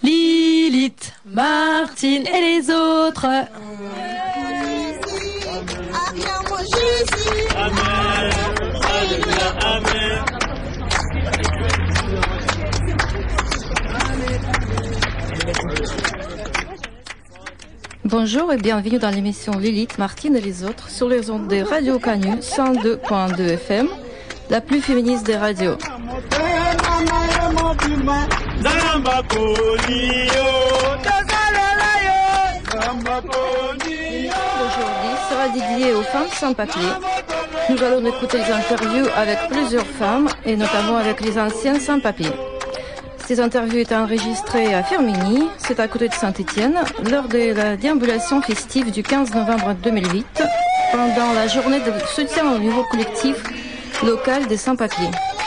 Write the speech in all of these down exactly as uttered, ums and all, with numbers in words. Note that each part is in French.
Lilith, Martine et les autres. Amen. Alléluia, amen. Bonjour et bienvenue dans l'émission Lilith, Martine et les autres sur les ondes des radios Canu cent deux point deux F M, la plus féministe des radios. Aujourd'hui sera dédiée aux femmes sans papier. Nous allons écouter les interviews avec plusieurs femmes et notamment avec les anciennes sans papier. Ces interviews étaient enregistrées à Firminy, c'est à côté de Saint-Étienne, lors de la déambulation festive du quinze novembre deux mille huit, pendant la journée de soutien au nouveau collectif local des sans-papiers.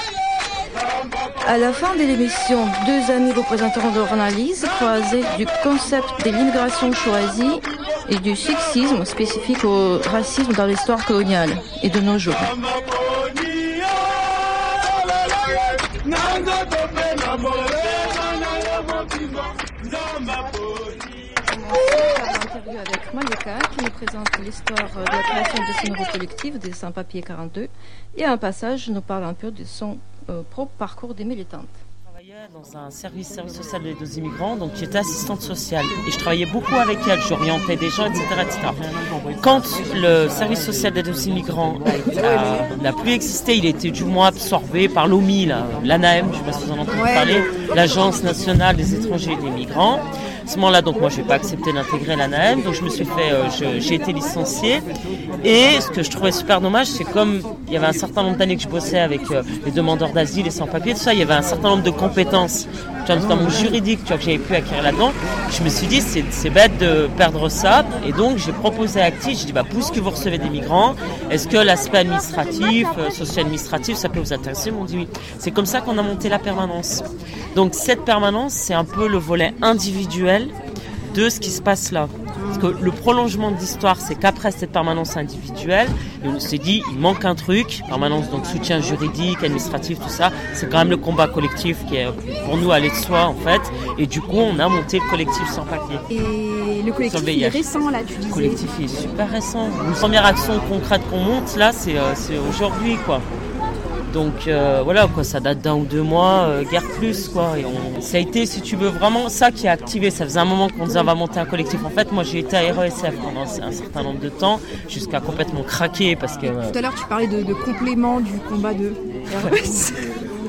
À la fin de l'émission, deux amis vous présenteront leur analyse croisée du concept de l'immigration choisie et du sexisme spécifique au racisme dans l'histoire coloniale et de nos jours. Interview avec Malika qui nous présente l'histoire de la création de ce nouveau collectif des sans-papiers quarante-deux et à un passage nous parle un peu de son euh, propre parcours des militantes. Je travaillais dans un service, service social de l'aide aux immigrants, donc j'étais assistante sociale et je travaillais beaucoup avec elle, j'orientais des gens, et cetera, et cetera. Quand le service social d'aide aux immigrants n'a plus existé, il était du moins absorbé par l'O M I, l'A N A M, je ne sais pas si vous en entendez parler, l'Agence nationale des étrangers et des migrants. À ce moment-là, donc moi, je n'ai pas accepté d'intégrer l'A N A M, donc je me suis fait, euh, je, j'ai été licenciée. Et ce que je trouvais super dommage, c'est comme il y avait un certain nombre d'années que je bossais avec euh, les demandeurs d'asile, les sans-papiers, tout ça, il y avait un certain nombre de compétences, tu vois, notamment juridiques, tu vois, que j'avais pu acquérir là-dedans. Je me suis dit, c'est, c'est bête de perdre ça. Et donc, j'ai proposé à Actis, j'ai dit, bah, puisque vous recevez des migrants, est-ce que l'aspect administratif, euh, socio-administratif, ça peut vous intéresser? Ils m'ont dit oui. C'est comme ça qu'on a monté la permanence. Donc, cette permanence, c'est un peu le volet individuel de ce qui se passe là. Parce que le prolongement de l'histoire, c'est qu'après cette permanence individuelle, on s'est dit, il manque un truc, permanence, donc soutien juridique, administratif, tout ça, c'est quand même le combat collectif qui est pour nous aller de soi, en fait. Et du coup, on a monté le collectif sans papier. Et le collectif le est récent, là, tu disais. Le collectif est super récent. Une première action concrète qu'on monte, là, c'est, euh, c'est aujourd'hui, quoi. Donc euh, voilà, quoi, ça date d'un ou deux mois, euh, guère plus, quoi. Et on, ça a été, si tu veux, vraiment ça qui a activé. Ça faisait un moment qu'on disait on va monter un collectif. En fait, moi, j'ai été à R E S F pendant un certain nombre de temps, jusqu'à complètement craquer parce que. Euh... Tout à l'heure, tu parlais de, de complément du combat de R E S F.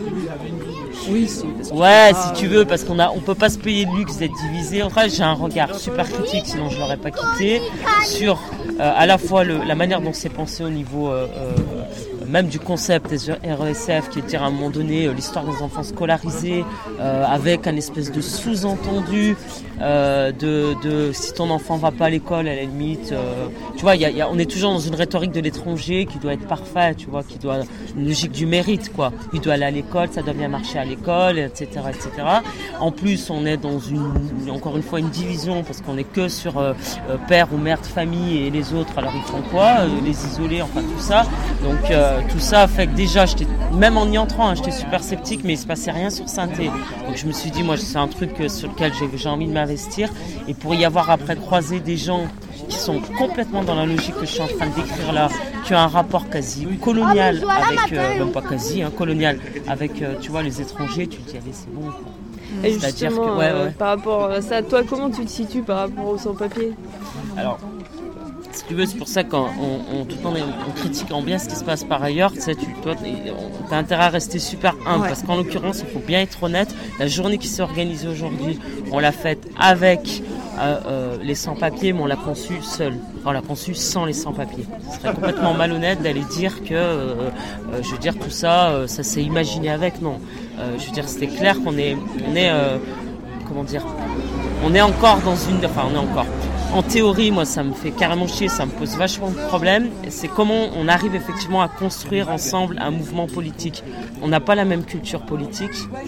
Oui, c'est ouais, si tu veux, parce qu'on a, on peut pas se payer le luxe d'être divisé. En fait, j'ai un regard super critique, sinon je l'aurais pas quitté, sur euh, à la fois le, la manière dont c'est pensé au niveau euh, euh, même du concept des R E S F, qui est de dire à un moment donné euh, l'histoire des enfants scolarisés, euh, avec un espèce de sous-entendu euh, de, de si ton enfant va pas à l'école, à la limite, euh, tu vois, y a, y a, on est toujours dans une rhétorique de l'étranger qui doit être parfait, tu vois, qui doit une logique du mérite, quoi. Il doit aller à l'école, ça doit bien marcher à l'école, et cetera, et cetera. En plus, on est dans une, encore une fois, une division parce qu'on est que sur euh, père ou mère de famille et les autres. Alors ils font quoi? euh, Les isolés, enfin tout ça. Donc euh, tout ça fait que déjà, j'étais, même en y entrant, hein, j'étais super sceptique, mais il se passait rien sur Saint-Étienne. Donc je me suis dit, moi, c'est un truc sur lequel j'ai, j'ai envie de m'investir. Et pour y avoir après croisé des gens qui sont complètement dans la logique que je suis en train de décrire là, qui ont un rapport quasi colonial avec, euh, même pas quasi, hein, colonial avec, euh, tu vois, les étrangers, tu te dis, allez, c'est bon, quoi. Et c'est-à-dire que, ouais, ouais. Par rapport à ça, toi, comment tu te situes par rapport aux sans-papiers? Alors, si tu veux, c'est pour ça qu'on on, on, tout le temps on critique en bien ce qui se passe par ailleurs. Tu sais, tu toi, as intérêt à rester super humble, ouais. Parce qu'en l'occurrence, il faut bien être honnête. La journée qui s'est organisée aujourd'hui, on l'a faite avec euh, euh, les sans-papiers, mais on l'a conçue seule. Enfin, on l'a conçue sans les sans-papiers. Ce serait complètement malhonnête d'aller dire que, euh, euh, je veux dire, tout ça, euh, ça s'est imaginé avec. Non. Euh, je veux dire, c'était clair qu'on est, on est, euh, comment dire, on est encore dans une, enfin, on est encore. En théorie, moi, ça me fait carrément chier, ça me pose vachement de problèmes. C'est comment on arrive effectivement à construire ensemble un mouvement politique. On n'a pas la même culture politique.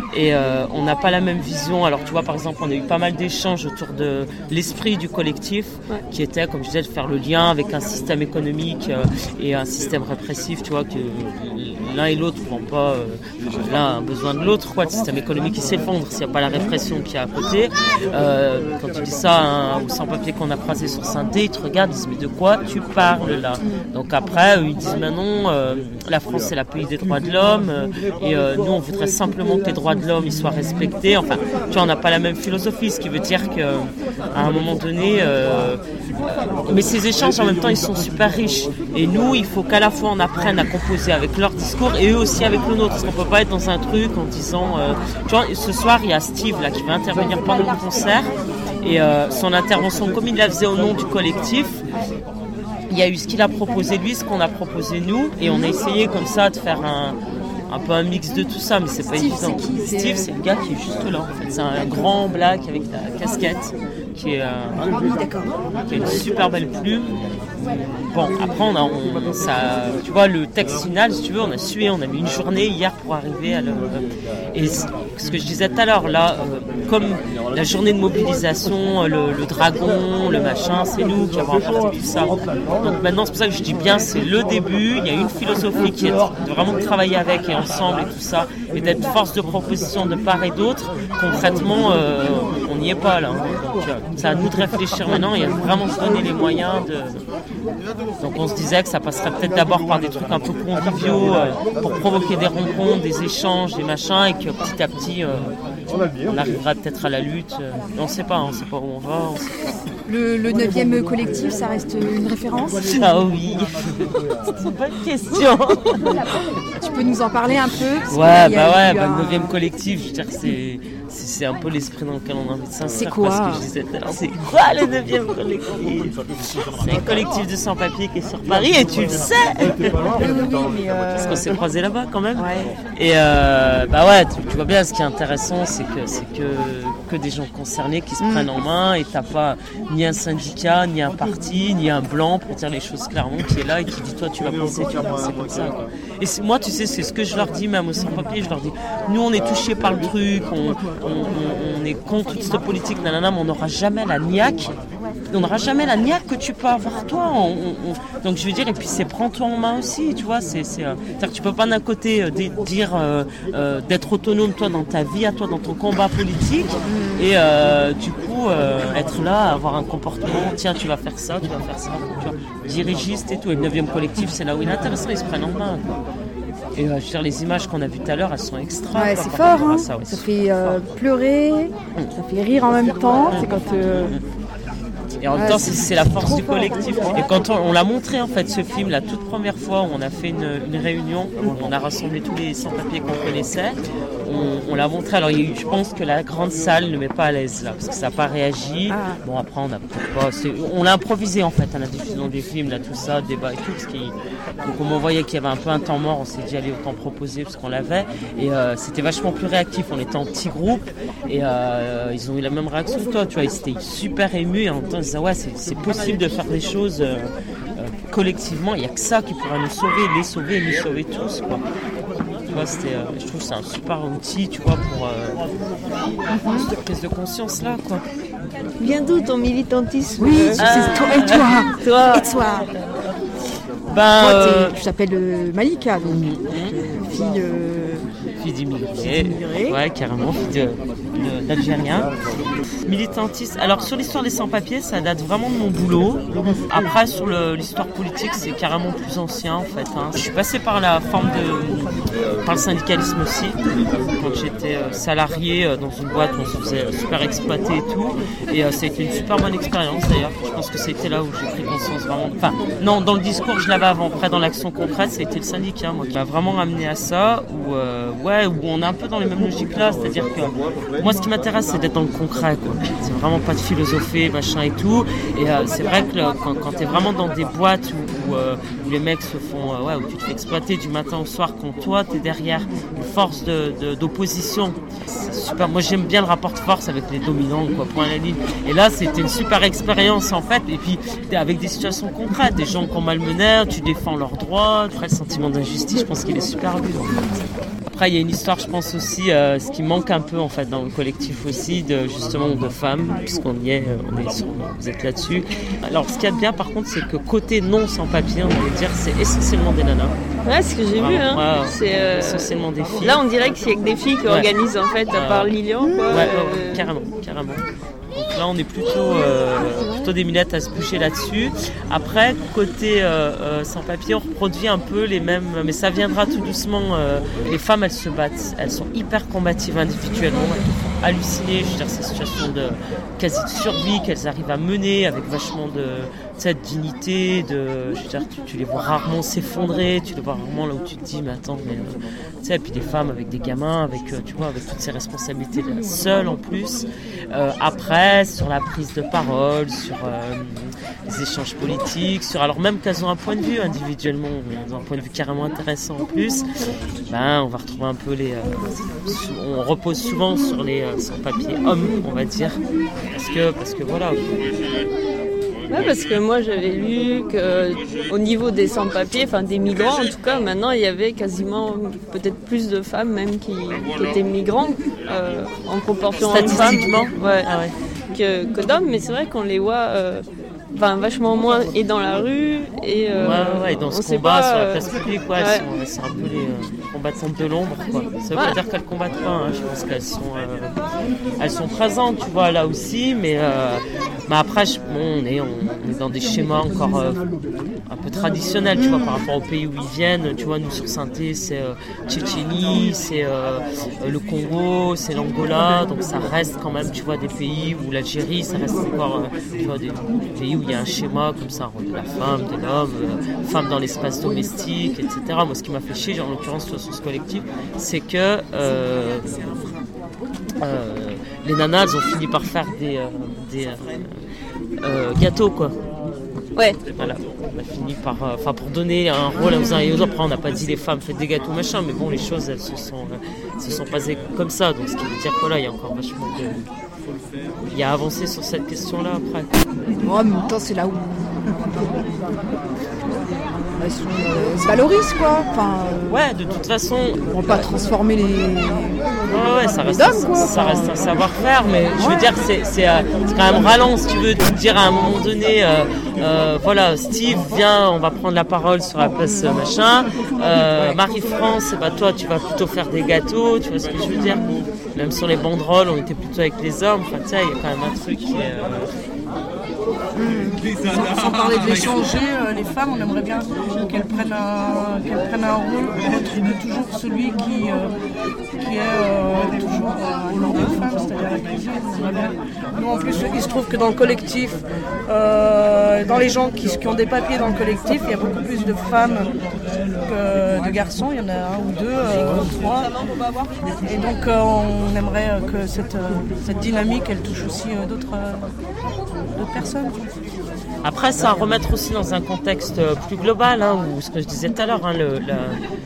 et euh, on n'a pas la même vision. Alors tu vois, par exemple, on a eu pas mal d'échanges autour de l'esprit du collectif, ouais. qui était, comme je disais, de faire le lien avec un système économique euh, et un système répressif, tu vois, que l'un et l'autre ne vont pas, euh, l'un a besoin de l'autre, quoi. Le système économique qui s'effondre s'il n'y a pas la répression qui est à côté. Euh, quand tu dis ça à un ou sans-papier qu'on a croisé sur Saint-Thé, ils te regardent, ils disent mais de quoi tu parles là? Donc après, ils disent mais non, euh, la France c'est la pays des droits de l'homme euh, et euh, nous on voudrait simplement que les droits de l'homme ils soient respectés. Enfin, tu vois, on n'a pas la même philosophie, ce qui veut dire qu'à un moment donné, euh, mais ces échanges en même temps ils sont super riches. Et nous, il faut qu'à la fois on apprenne à composer avec leur discours et eux aussi avec le nôtre, parce qu'on peut pas être dans un truc en disant, euh, tu vois, ce soir il y a Steve là qui va intervenir pendant le concert et euh, son intervention, comme il la faisait au nom du collectif, il y a eu ce qu'il a proposé lui, ce qu'on a proposé nous, et on a essayé comme ça de faire un un peu un mix de tout ça, mais c'est pas Steve, évident. C'est qui, Steve, c'est le gars qui est juste là, en fait. C'est un grand black avec la casquette, qui est, euh, qui a une super belle plume. Bon, après, on a, on, ça, tu vois, le texte final, si tu veux, on a sué, on a mis une journée hier pour arriver à le... Et ce que je disais tout à l'heure, là, euh, comme la journée de mobilisation, le, le dragon, le machin, c'est nous qui avons apporté tout ça. Donc maintenant, c'est pour ça que je dis bien, c'est le début, il y a une philosophie qui est de vraiment de travailler avec et ensemble et tout ça, et d'être force de proposition de part et d'autre. Concrètement, euh, on n'y est pas là. Donc, euh, c'est à nous de réfléchir maintenant et à vraiment se donner les moyens de... Donc on se disait que ça passerait peut-être d'abord par des trucs un peu conviviaux euh, pour provoquer des rencontres, des échanges, des machins, et que petit à petit euh, on arrivera peut-être à la lutte. Euh, on ne sait pas, on ne sait pas où on va. On sait pas. Le, le neuvième collectif, ça reste une référence? Ah oui, c'est une bonne question. Tu peux nous en parler un peu? Ouais, bah ouais, bah, un... le neuvième collectif, je veux dire que c'est, c'est, c'est un peu l'esprit dans lequel on a envie de s'inscrire. C'est quoi? Parce que je disais tout à l'heure, c'est quoi le neuvième collectif? C'est un collectif de sans-papiers qui est sur Paris et tu le sais. Oui, oui, mais euh... Parce qu'on s'est croisés là-bas quand même. Ouais. Et euh, bah ouais, tu, tu vois bien, ce qui est intéressant, c'est que c'est que, que des gens concernés qui se mmh. prennent en main, et t'as pas ni un syndicat, ni un parti, ni un blanc, pour dire les choses clairement, qui est là et qui dit toi tu vas penser, tu vas penser comme ça, quoi. Et c'est, moi tu sais, c'est ce que je leur dis même aux sans-papiers, je leur dis, nous on est touchés par le truc, on, on, on, on est contre toute cette politique, nanana, mais on n'aura jamais la niaque, on n'aura jamais la niaque que tu peux avoir toi. On, on, on... Donc je veux dire, et puis c'est prends-toi en main aussi, tu vois, c'est, c'est, euh... c'est-à-dire que tu peux pas d'un côté euh, dire euh, euh, d'être autonome toi dans ta vie, à toi dans ton combat politique, et euh, du coup euh, être là, avoir un comportement, tiens tu vas faire ça, tu vas faire ça, tu vois, dirigiste et tout. Et le neuvième collectif, c'est là où il est intéressant, ils se prennent en main, quoi. Et euh, je veux dire, les images qu'on a vues tout à l'heure, elles sont extra. Ouais, c'est fort, hein. Ça, ouais, ça fait euh, pleurer, mmh. ça fait rire en même temps. Mmh. C'est quand euh... Et en même ouais, temps, c'est, c'est la force du collectif. Et quand on, on l'a montré, en fait, ce film, la toute première fois où on a fait une, une réunion, où on a rassemblé tous les sans-papiers qu'on connaissait, on, on l'a montré. Alors, il y a eu, je pense que la grande salle ne met pas à l'aise, là, parce que ça n'a pas réagi. Ah. Bon, après, on a peut-être pas... C'est, on l'a improvisé, en fait, à la diffusion du film, là, tout ça, débat et tout. Parce qu'il, donc, comme on voyait qu'il y avait un peu un temps mort, on s'est dit, allez, autant proposer, parce qu'on l'avait. Et euh, c'était vachement plus réactif. On était en petits groupes, et euh, ils ont eu la même réaction que toi, tu vois. Ils étaient super émus, et en même temps, ils disaient, ouais, c'est, c'est possible de faire des choses euh, euh, collectivement. Il n'y a que ça qui pourra nous sauver, les sauver et nous sauver tous, quoi. Tu vois, c'était, euh, je trouve que c'est un super outil, tu vois, pour euh, cette prise de conscience là, quoi. Vient d'où ton militantisme? Oui, ah, c'est toi et toi, toi. Et toi. Ben, moi, euh... je t'appelle euh, Malika, donc mmh. fille. Euh... Fille d'immigrés, ouais, carrément, fille de, de, d'Algériens. Militantiste. Alors, sur l'histoire des sans-papiers, ça date vraiment de mon boulot. Après, sur le, l'histoire politique, c'est carrément plus ancien, en fait. Hein. Je suis passé par la forme de. par le syndicalisme aussi. Quand j'étais salarié dans une boîte où on se faisait super exploiter et tout. Et euh, ça a été une super bonne expérience, d'ailleurs. Je pense que c'était là où j'ai pris conscience vraiment. Enfin, non, dans le discours, je l'avais avant. Après, dans l'action concrète, ça a été le syndicat, moi, qui m'a vraiment ramené à ça. Où, euh, ouais, où on est un peu dans les mêmes logiques là. C'est-à-dire que moi, ce qui m'intéresse, c'est d'être dans le concret, quoi. C'est vraiment pas de philosophie, machin et tout. Et euh, c'est vrai que là, quand, quand t'es vraiment dans des boîtes où, où, euh, où les mecs se font, euh, ouais, où tu te fais exploiter du matin au soir, quand toi t'es derrière une force de, de, d'opposition, c'est super. Moi j'aime bien le rapport de force avec les dominants, quoi, point à la ligne. Et là c'était une super expérience en fait. Et puis avec des situations concrètes, des gens qu'on malmenait, tu défends leurs droits. Après le sentiment d'injustice, je pense qu'il est super vu. En fait. Après, il y a une histoire, je pense aussi, euh, ce qui manque un peu en fait dans le collectif aussi, de justement de femmes, puisqu'on y est, on est sur, vous êtes là-dessus. Alors, ce qu'il y a de bien, par contre, c'est que côté non sans-papiers, on va dire, c'est essentiellement des nanas. Ouais, ce que j'ai Vraiment, vu, hein. ouais, c'est euh... essentiellement des filles. Là, on dirait qu'il y a que des filles qui ouais. organisent en fait, à part Lilian. Quoi. Ouais, ouais, ouais, carrément, carrément. Donc là, on est plutôt, euh, plutôt des milettes à se bouger là-dessus. Après, côté euh, euh, sans-papiers, on reproduit un peu les mêmes, mais ça viendra tout doucement. Euh, les femmes, elles se battent, elles sont hyper combatives individuellement, elles te font halluciner. Je veux dire, ces situations de quasi de survie qu'elles arrivent à mener avec vachement de, de dignité. De, je veux dire, tu, tu les vois rarement s'effondrer, tu les vois rarement là où tu te dis, mais attends, mais euh, tu sais, et puis des femmes avec des gamins, avec, euh, tu vois, avec toutes ces responsabilités seules en plus. Euh, après, sur la prise de parole, sur euh, les échanges politiques, sur alors même qu'elles ont un point de vue individuellement, elles ont un point de vue carrément intéressant en plus, ben on va retrouver un peu les, euh, on repose souvent sur les euh, sans-papiers hommes, on va dire, parce que parce que voilà. Ouais, parce que moi j'avais lu qu'au niveau des sans-papiers, enfin des migrants en tout cas, maintenant il y avait quasiment peut-être plus de femmes même qui, qui étaient migrants euh, en proportion statistiquement, ouais, ah ouais. que, que d'hommes, mais c'est vrai qu'on les voit euh, enfin, vachement moins et dans la rue et, euh, ouais, ouais, et dans ce combat pas, sur la place publique, ouais, ouais. Elles sont, c'est un peu les euh, combattantes de l'ombre, quoi. Ça veut ouais. pas dire qu'elles combattent pas, hein. Je pense qu'elles sont, euh, elles sont présentes, tu vois, là aussi, mais, euh, mais après, je, bon, on, est, on, on est dans des schémas encore euh, un peu traditionnels, tu vois, par rapport aux pays où ils viennent. Tu vois, nous sur Saint-Thé, c'est euh, Tchétchénie, c'est euh, le Congo, c'est l'Angola, donc ça reste quand même, tu vois, des pays où l'Algérie, ça reste encore, euh, tu vois, des, des pays où il y a un schéma comme ça, de la femme, de l'homme, euh, femme dans l'espace domestique, et cetera. Moi, ce qui m'a fait chier, en l'occurrence, sur ce collectif, c'est que euh, euh, les nanas, elles ont fini par faire des, euh, des euh, euh, gâteaux, quoi. Ouais. Voilà. On a fini par, enfin, euh, pour donner un rôle aux uns et aux autres. Après, on n'a pas dit les femmes faites des gâteaux, machin, mais bon, les choses, elles se sont, euh, se sont passées comme ça. Donc, ce qui veut dire que là, il y a encore vachement de. Il y a avancé sur cette question-là après. Oh, en même temps, c'est là où. Elles sont, euh, se valorisent, quoi. Enfin, euh, ouais, de toute façon. On ne va pas transformer les. Ouais, ouais, ça reste, hommes, quoi. Ça, ça reste un savoir-faire, mais ouais. Je veux dire, c'est, c'est, euh, c'est quand même ralent, si tu veux te dire à un moment donné, euh, euh, voilà, Steve, viens, on va prendre la parole sur la place, euh, machin. Euh, Marie-France, bah, toi, tu vas plutôt faire des gâteaux, tu vois ce que je veux dire. Même sur les banderoles, on était plutôt avec les hommes. Enfin, tu sais, il y a quand même un truc qui est. Euh, Mmh. Sans, sans parler de l'échanger, euh, les femmes, on aimerait bien qu'elles prennent un, qu'elles prennent un rôle de toujours celui qui, euh, qui est euh, toujours euh, au nom des femmes, c'est-à-dire la cuisine. Nous, en plus, il se trouve que dans le collectif, euh, dans les gens qui, qui ont des papiers dans le collectif, il y a beaucoup plus de femmes que de garçons. Il y en a un ou deux, euh, trois. Et donc, euh, on aimerait que cette, euh, cette dynamique, elle touche aussi euh, d'autres, euh, d'autres personnes. Après, ça à remettre aussi dans un contexte plus global, hein, où ce que je disais tout à l'heure, hein, le, la,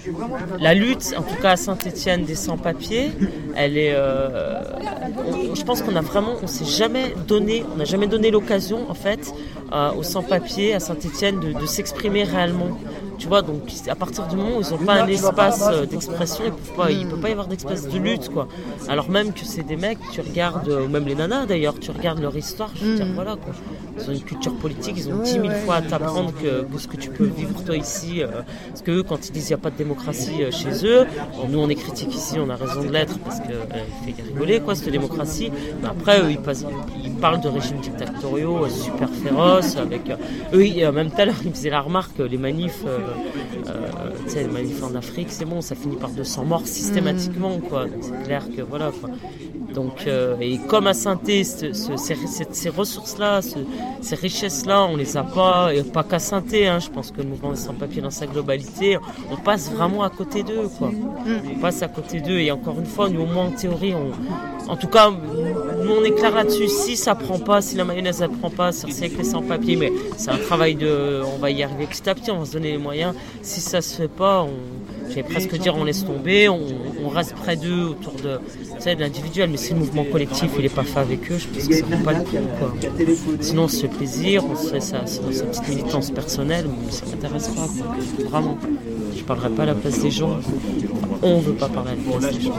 la lutte, en tout cas à Saint-Étienne des sans-papiers, elle est. Euh, on, je pense qu'on a vraiment, on s'est jamais donné, on n'a jamais donné l'occasion en fait euh, aux sans-papiers à Saint-Étienne de, de s'exprimer réellement. Tu vois, donc à partir du moment où ils n'ont pas un espace d'expression, il ne peut pas y avoir d'espace de lutte, quoi. Alors même que c'est des mecs, tu regardes, ou même les nanas d'ailleurs, tu regardes leur histoire, je veux dire, voilà, quoi. Ils ont une culture politique, ils ont dix mille fois à t'apprendre que, que ce que tu peux vivre toi ici. Euh, parce que eux, quand ils disent qu'il n'y a pas de démocratie euh, chez eux, bon, nous on est critiques ici, on a raison de l'être parce qu'elle euh, fait rigoler, quoi, cette démocratie. Mais après, eux, ils, passent, ils parlent de régimes dictatoriaux euh, super féroces. Avec, euh, eux, ils, euh, même tout à l'heure, ils faisaient la remarque, les manifs, euh, euh, tu sais, les manifs en Afrique, c'est bon, ça finit par deux cents morts systématiquement, quoi. Donc c'est clair que voilà, quoi. Donc, euh, et comme à Saint-Thé, ce, ce, ces, ces ressources-là, ce, ces richesses-là, on les a pas, et pas qu'à Saint-Thé, hein, je pense que le mouvement des sans-papiers dans sa globalité, on passe vraiment à côté d'eux, quoi. On passe à côté d'eux, et encore une fois, nous au moins en théorie, on, en tout cas, nous on est clair là-dessus, si ça prend pas, si la mayonnaise elle prend pas, c'est avec les sans-papiers, mais c'est un travail de, on va y arriver petit à petit, on va se donner les moyens, si ça se fait pas, on, j'allais presque dire on laisse tomber, on, on reste près d'eux autour de, tu sais, de l'individuel, mais si le mouvement collectif il n'est pas fait avec eux, je pense que ça ne vaut pas le coup, quoi. Sinon on se fait plaisir, on se fait sa, sa, sa petite militance personnelle, mais ça ne m'intéresse pas, quoi. Vraiment. Je ne parlerai pas à la place des gens. on veut pas parler avec les gens.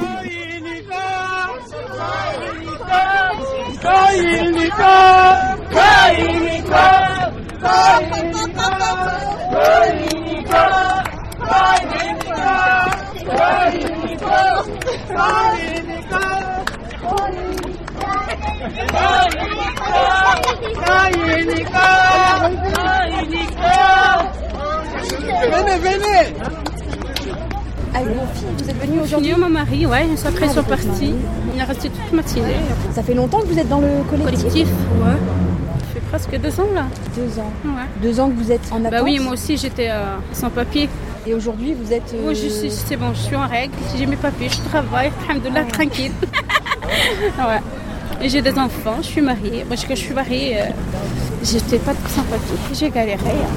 Venez, venez. Avec vos filles, vous êtes venus aujourd'hui? Mon mari, ouais, après ils sont partis. Il est resté toute matinée. Ça fait longtemps que vous êtes dans le collectif? Collectif, ouais. Ça fait presque deux ans là. Deux ans. Ouais. Deux ans que vous êtes en attente? Bah oui, moi aussi j'étais euh, sans papier. Et aujourd'hui vous êtes... Euh... Oui, je suis, c'est bon, je suis en règle. J'ai mes papiers, je travaille, alhamdoulilah, tranquille. Ouais. Et j'ai des enfants, je suis mariée. Moi, quand je suis mariée, euh, j'étais pas sans papier. J'ai galéré.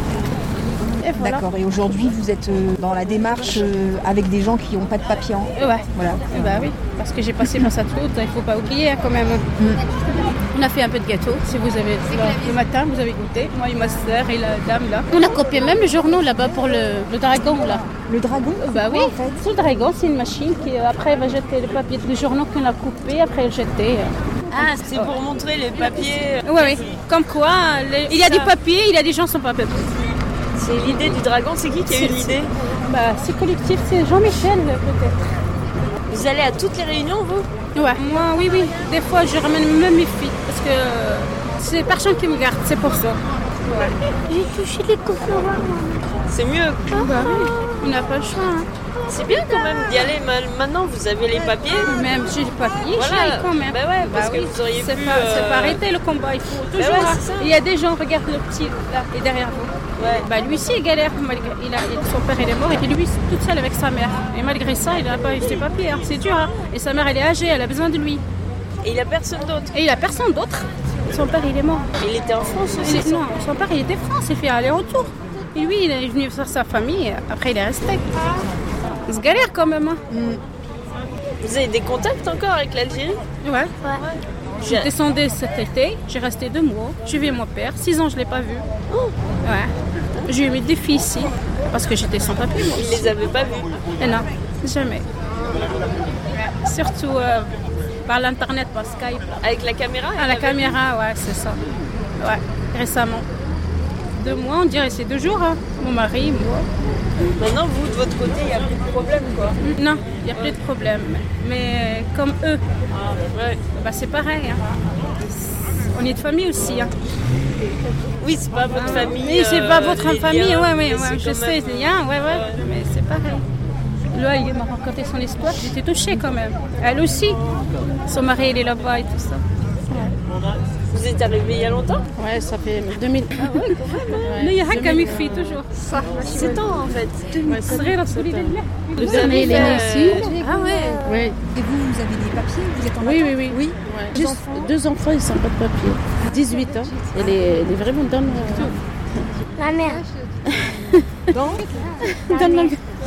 Et voilà. D'accord. Et aujourd'hui, vous êtes euh, dans la démarche euh, avec des gens qui n'ont pas de papier. Hein. Ouais. Voilà. Et bah oui, parce que j'ai passé par ça toute, il ne faut pas oublier hein, quand même. Mm. On a fait un peu de gâteau. Si vous avez là, le matin, vous avez goûté. Moi et ma sœur et la dame là. On a copié même le journaux là-bas pour le, le dragon là. Le dragon? Bah oui. En fait. C'est le dragon, c'est une machine qui après va jeter les papiers de journaux qu'on a coupés, après le jeter. Ah, c'est pour montrer les papiers. Oui, oui. Comme quoi, les... il y a des papiers, il y a des gens sans papiers. C'est l'idée du dragon, c'est qui qui a eu l'idée? Bah, c'est collectif, c'est Jean-Michel peut-être. Vous allez à toutes les réunions, vous? Ouais, moi, oui, oui. Des fois, je ramène même mes filles parce que c'est personne qui me garde, c'est pour ça. Ouais. J'ai touché les coffres. C'est mieux. Ah, bah oui, on n'a pas le choix. Hein. C'est bien quand même d'y aller. Maintenant, vous avez les papiers. Même j'ai les papiers, voilà. J'y aille quand même. Bah ouais, parce bah que oui. vous auriez c'est pu... Pas, euh... c'est pas arrêter le combat, il faut toujours. Bah ouais, hein. Il y a des gens, regarde le petit là, et derrière vous. Ouais. Bah lui aussi il galère, malgré, il a, son père il est mort et lui toute seule avec sa mère. Et malgré ça, il n'a pas eu ses papiers, hein. C'est dur. Hein. Et sa mère elle est âgée, elle a besoin de lui. Et il a personne d'autre. Et il a personne d'autre. Son père il est mort. Il était en France aussi. Il est, non, son père il était en France, il fait aller-retour. Et lui il est venu faire sa famille, après il est resté. Il se galère quand même. Hein. Mm. Vous avez des contacts encore avec l'Algérie? Ouais. ouais. J'ai descendu cet été, j'ai resté deux mois. J'ai vu mon père, six ans je ne l'ai pas vu. Oh. Ouais. J'ai eu mes défis ici, parce que j'étais sans papier. Ils ne les avaient pas vus? Et non, jamais. Surtout euh, par l'internet, par Skype. Avec la caméra? À la caméra, ouais, c'est ça. Ouais, récemment. Deux mois, on dirait c'est deux jours, hein. Mon mari, moi. Maintenant, vous, de votre côté, il n'y a plus de problème, quoi? Non, il n'y a plus de problème. Mais comme eux, ouais. Bah, c'est pareil. Hein. On est de famille aussi. Hein. Oui, c'est pas votre ah, famille. Oui, c'est pas votre euh, famille, liens, ouais, ouais, ouais je sais, même... c'est liens, ouais, ouais, ouais, mais c'est pareil. Là, il m'a raconté son histoire, j'étais touchée quand même. Elle aussi. Son mari, il est là-bas et tout ça. Ouais. Vous êtes arrivé il y a longtemps? Ouais, ça fait deux mille. Ah ouais, quand même. Mais il y a Hakka Mifi toujours. Ça, sept ans en fait. C'est vrai, la solidarité. Vous avez il est ici. Ah ouais. Ouais. Et vous, vous avez des papiers? Vous êtes en Oui, oui, oui. Oui. Ouais. Juste enfants. Deux enfants, ils n'ont pas de papier. dix-huit ans. Elle est, elle est vraiment dans le... La mère. Dans Dans la...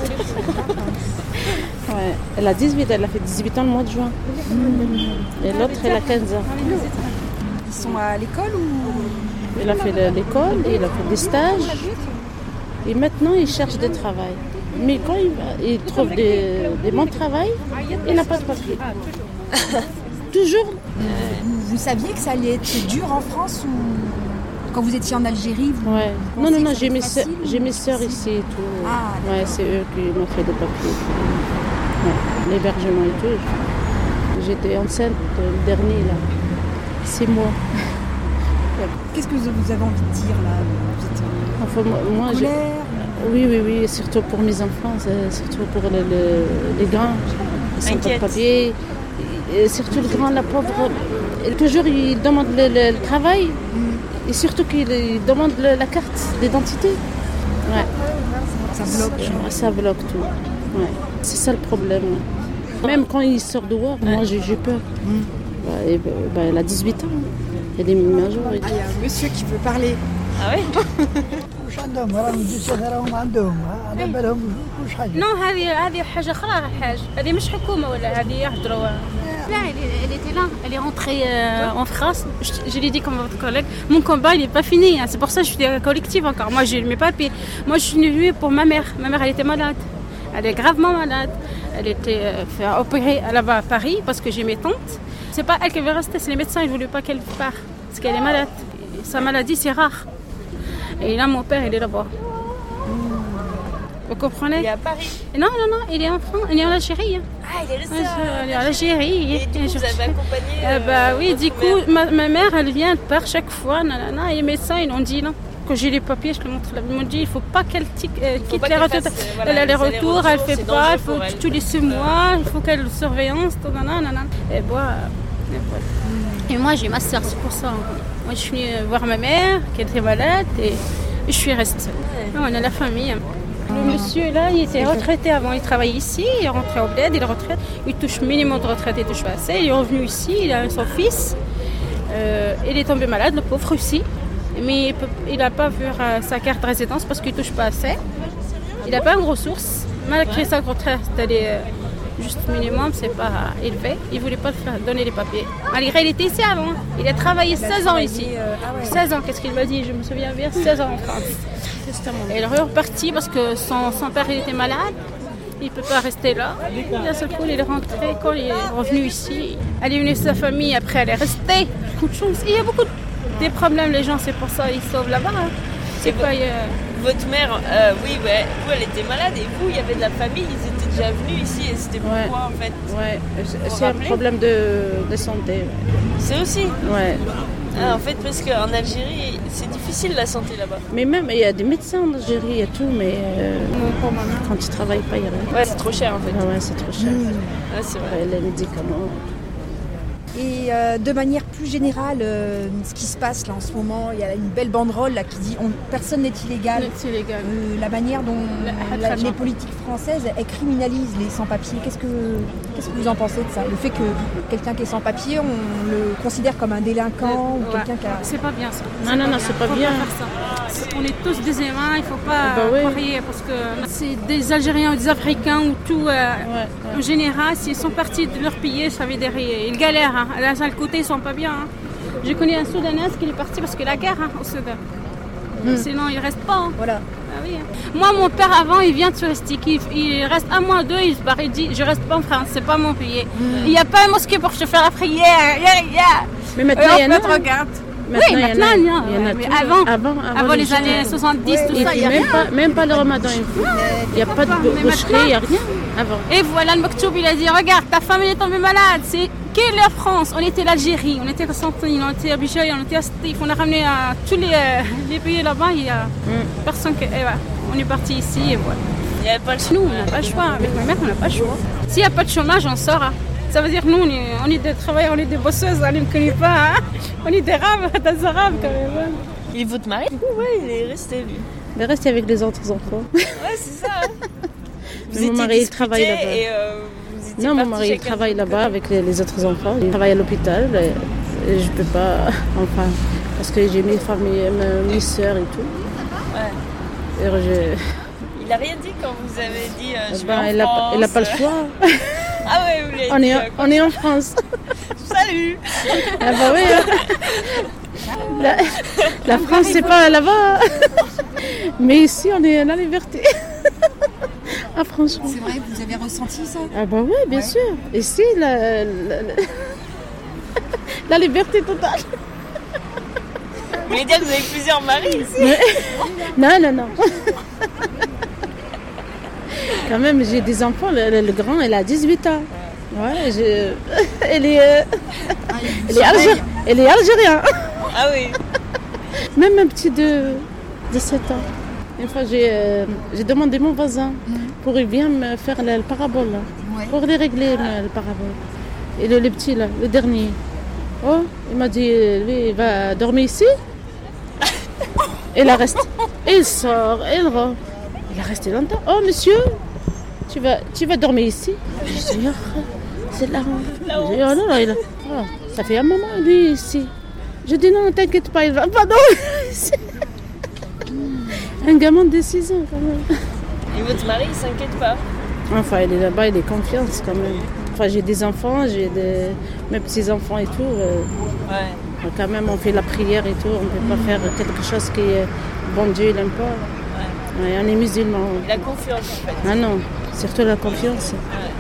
Ouais. Elle a dix-huit, elle a fait dix-huit ans le mois de juin. Mmh. Et l'autre, elle a quinze ans. Ils sont à l'école ou... Il a fait l'école, il a fait des stages. Et maintenant, il cherche du travail. Mais quand il, il trouve des, des bons travail, il n'a pas de papier. Toujours. Euh, vous, vous saviez que ça allait être dur en France ou quand vous étiez en Algérie vous ouais. Non, non, non, j'ai mes, soeurs, j'ai mes soeurs ici et tout. Ah, ouais, c'est eux qui m'ont fait des papiers. Ouais. L'hébergement et tout. J'étais enceinte le dernier, là. Six mois. Qu'est-ce que vous avez envie de dire là? Vous êtes enfin, moi, moi, colère? Oui, oui, oui, surtout pour mes enfants, surtout pour le, le, les grands. Ils n'ont pas de papier. Et surtout le grand, la pauvre, toujours il demande le, le, le travail mm. et surtout qu'il demande le, la carte d'identité. Ouais. Ça bloque. Ça, ça bloque tout. Ouais. C'est ça le problème. Même quand il sort dehors, ouais. moi j'ai, j'ai peur. Mm. Bah, et, bah, elle a dix-huit ans. Elle est majeure. Ah, il y a un monsieur qui veut parler. Ah oui? Non, هذه هذه حاجة أخرى حاجة. هذه مش حكومة ولا هذه يحضروا. Là, elle était là, elle est rentrée euh, en France. Je, je l'ai dit comme votre collègue, mon combat il n'est pas fini. Hein. C'est pour ça que je suis collective encore. Moi j'ai mes papiers. Moi je suis venue pour ma mère. Ma mère elle était malade. Elle est gravement malade. Elle était euh, fait opérer là-bas à Paris parce que j'ai mes tantes. C'est pas elle qui veut rester, c'est les médecins, ils ne voulaient pas qu'elle parte parce qu'elle est malade. Et sa maladie, c'est rare. Et là, mon père, il est là-bas. Vous comprenez? Il est à Paris. Non, non, non, il est en France, il est en Algérie. Ah, il est resté à... Il est en Algérie. Et du coup, vous avez accompagné euh, Bah oui, du coup, mère. Ma, ma mère, elle vient, elle part chaque fois, nanana, et les médecins, ils ont dit non. Quand j'ai les papiers, je te montre, ils m'ont dit il ne faut pas qu'elle tic, euh, quitte les retours. Fasse, voilà, elle a les retours, elle ne fait pas, il faut elle. tous les six mois, il faut qu'elle surveillance, nanana. Et, bon, et, voilà. et moi, j'ai ma soeur, c'est pour ça. Moi, je suis venue voir ma mère, qui était malade, et, et je suis restée. Ouais. On a la famille. Le monsieur là, il était retraité avant, il travaillait ici, il est rentré au bled, il est retraité, il touche minimum de retraite, il touche pas assez, il est revenu ici, il a son fils, euh, il est tombé malade, le pauvre aussi, mais il n'a pas vu euh, sa carte de résidence parce qu'il touche pas assez, il n'a pas une ressource, malgré sa retraite, elle est euh, juste minimum, c'est pas euh, élevé, il ne voulait pas faire donner les papiers. Malgré il était ici avant, il a travaillé seize ans ici, euh, ah ouais. seize ans, qu'est-ce qu'il m'a dit, je me souviens bien, seize ans en France. Et il est reparti parce que son, son père il était malade, il ne peut pas rester là. D'un seul coup, il est rentré, quand il est revenu ici, elle est venue sa famille, après elle est restée. Beaucoup de chance. Il y a beaucoup de des problèmes, les gens, c'est pour ça ils sauvent là-bas. Hein. C'est quoi euh... Votre mère, euh, oui, ouais, vous, elle était malade et vous, il y avait de la famille, ils étaient déjà venus ici et c'était pourquoi ouais. en fait? Ouais, c'est un problème de, de santé. Ouais. C'est aussi? Ouais. Ah, en fait, parce qu'en Algérie, c'est difficile la santé là-bas. Mais même, il y a des médecins en Algérie et tout, mais euh, quand tu ne travailles pas, il n'y a rien. Ouais, c'est trop cher en fait. Ah ouais, c'est trop cher. Mmh. Ah, c'est vrai. Ouais, les médicaments. Et euh, de manière plus générale, euh, ce qui se passe là en ce moment, il y a une belle banderole là qui dit on, personne n'est illégal. C'est illégal. Euh, la manière dont la, les politiques françaises elles criminalisent les sans-papiers, qu'est-ce que, qu'est-ce que vous en pensez de ça? Le fait que quelqu'un qui est sans-papier, on le considère comme un délinquant ou ouais. quelqu'un qui a... C'est pas bien ça. Non, non, non, c'est pas bien. On est tous des humains, il ne faut pas bah oui. croire parce que c'est des Algériens ou des Africains ou tout. Euh, ouais, ouais. En général, s'ils sont partis de leur pays, ça veut dire ils galèrent. Hein. Là, sur le côté, ils ne sont pas bien. Hein. J'ai connu un Soudanais qui est parti parce que la guerre hein, au Soudan. Mm. Sinon, il ne reste pas. Hein. Voilà. Ah, oui, hein. Moi, mon père, avant, il vient de touristique. Il, il reste un mois, deux, il se barre. Il dit je ne reste pas en France, c'est pas mon pays. Mm. Il n'y a pas un mosquée pour te faire la prière. Yeah, yeah. Mais maintenant, il y en a. Regarde. Maintenant, oui, maintenant, il y en a. Il y en a mais tout, avant, avant, avant, avant les, les années soixante-dix, ouais, tout ça, il n'y a même rien. Pas, même pas le ramadan. Il n'y a pas de boucherie, il n'y a rien avant. Et voilà, le Maktoub, il a dit regarde, ta femme elle est tombée malade. C'est quelle est la France? On était l'Algérie, on était Constantine, on était Abidjan, on était à Stif. On a ramené à tous les, euh, les pays là-bas. Il n'y a mm. personne qui. Et voilà, on est parti ici et voilà. Il n'y avait pas le choix. Nous, on n'a pas le choix. Avec ma mère, on n'a pas le choix. S'il n'y a pas de chômage, on sort. Hein. Ça veut dire nous, on est, on est des travailleurs, on est des bosseuses, on ne me connaît pas. Hein. On est des arabes, des arabes quand même. Hein. Et votre mari, oui, il est resté lui. Il est resté avec les autres enfants. Ouais, c'est ça. Hein. Vous mon mari, il travaille là-bas. Et, euh, non, mon mari, il travaille là-bas avec les, les autres enfants. Il travaille à l'hôpital et, et je ne peux pas, enfin, parce que j'ai mes familles, mes, mes soeurs et tout. Ouais. Et je... Il n'a rien dit quand vous avez dit euh, je ben, vais en il France. Il n'a pas le choix. Ah ouais, vous l'avez on dit. Est, Euh, on est en France. Salut. Ah bah oui. Hein. La, la France, c'est pas là-bas. Mais ici, on est à la liberté. Ah, franchement. C'est vrai, vous avez ressenti ça? Ah bah oui, bien ouais. sûr. Ici, la, la, la, la liberté totale. Vous voulez dire que vous avez plusieurs maris ici? Mais... Non, non, non. Quand même, j'ai des enfants. Le, le grand, elle a dix-huit ans. Ouais, je... elle, est, euh... ah, elle, est Algér... elle est algérienne. Ah oui. Même un petit de, de sept ans. Une fois, j'ai, euh... j'ai demandé à mon voisin mmh. pour qu'il vienne me faire le, le parabole. Là, ouais. Pour les régler, le, le parabole. Et le, le petit, là, le dernier. Oh, il m'a dit, lui, il va dormir ici. Et il reste. Il sort, il rentre. Il a resté longtemps. Oh, monsieur, tu vas, tu vas dormir ici? Je dis, oh, c'est de la honte. La honte. Je dis, oh, non, non, il a... oh, ça fait un moment, lui, ici. Je dis, non, t'inquiète pas, il va pas dormir ici. Un gamin de six ans, quand même. Et votre mari, il s'inquiète pas? Enfin, il est là-bas, il est confiance, quand même. Enfin, j'ai des enfants, j'ai des... mes petits-enfants et tout. Euh... Ouais. Quand même, on fait la prière et tout. On ne peut pas faire quelque chose qui est... Bon Dieu, il n'aime pas. Ouais. Ouais, on est musulmans. La confiance, en fait. Ah non, surtout la confiance. Ouais.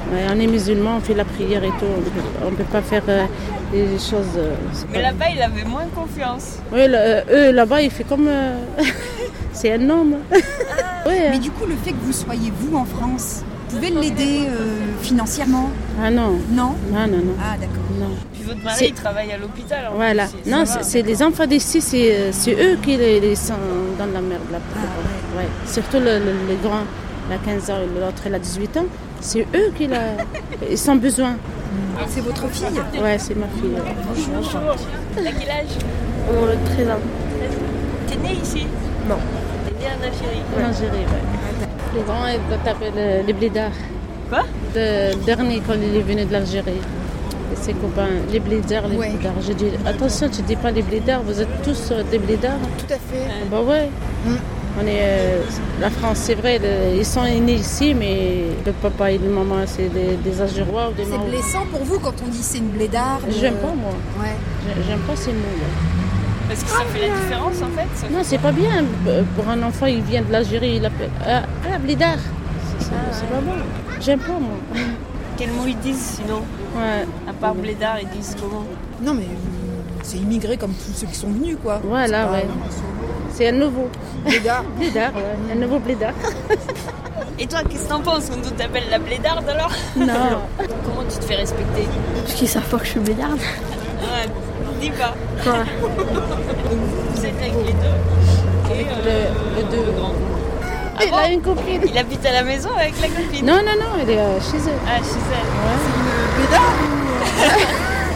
Ouais, on est musulmans, on fait la prière et tout. On ne peut pas faire euh, des choses... Euh, Mais pas... là-bas, il avait moins confiance. Oui, là, euh, eux, là-bas, il fait comme... Euh... c'est un homme. Ah. Ouais, Mais hein. Du coup, le fait que vous soyez, vous, en France, vous pouvez l'aider euh, financièrement? Ah non. Non Non, non, non. Ah, d'accord. Non. Puis votre mari, il travaille à l'hôpital. Voilà. Plus, non, c'est, c'est les enfants d'ici, c'est, c'est eux qui les, les sont dans la merde. Là. Ah, ouais. Ouais. Surtout le, le, les grands, il a quinze ans, l'autre, il a dix-huit ans. C'est eux qui la... ils sont besoin. C'est votre fille? Ouais, c'est ma fille. Bonjour. T'as quel âge? Oh, treize ans. T'es née ici? Non. T'es née en Algérie? En Algérie, ouais. Les grands, ils doivent taper le, les blédards. Quoi? Le dernier, quand il est venu de l'Algérie. Et ses copains, les blédards, les ouais. blédards. J'ai dit, attention, tu dis pas les blédards, vous êtes tous des blédards. Tout à fait. Ah, bah ouais. Mm. On est, euh, la France, c'est vrai, le, ils sont nés ici, mais le papa et la maman, c'est des, des Algérois ou des Marocains. C'est blessant pour vous quand on dit c'est une blédarde? J'aime pas, moi. Ouais. J'aime pas ces mots. Là. Parce que ça fait la différence, en fait? Ça non, c'est pas bien. Pour un enfant, il vient de l'Algérie, il appelle ah, ah blédard. C'est, c'est, ah, c'est pas bon. J'aime pas, moi. Quel mot ils disent, sinon? Ouais. À part blédard, ils disent comment? Non, mais c'est immigré comme tous ceux qui sont venus, quoi. Voilà, c'est ouais. Pas... C'est un nouveau. Blédard. Blédard, ouais. Un nouveau blédard. Et toi, qu'est-ce que t'en penses? On t'appelle la blédarde alors? Non. Comment tu te fais respecter? Parce qu'ils savent pas que je suis blédarde. Ouais, dis pas. Ouais. Vous êtes avec les deux? Et euh, le, le deux grands. Ah il bon? a une copine. Il habite à la maison avec la copine? Non, non, non, elle est euh, chez elle. Ah, chez elle. Ouais. C'est une blédarde?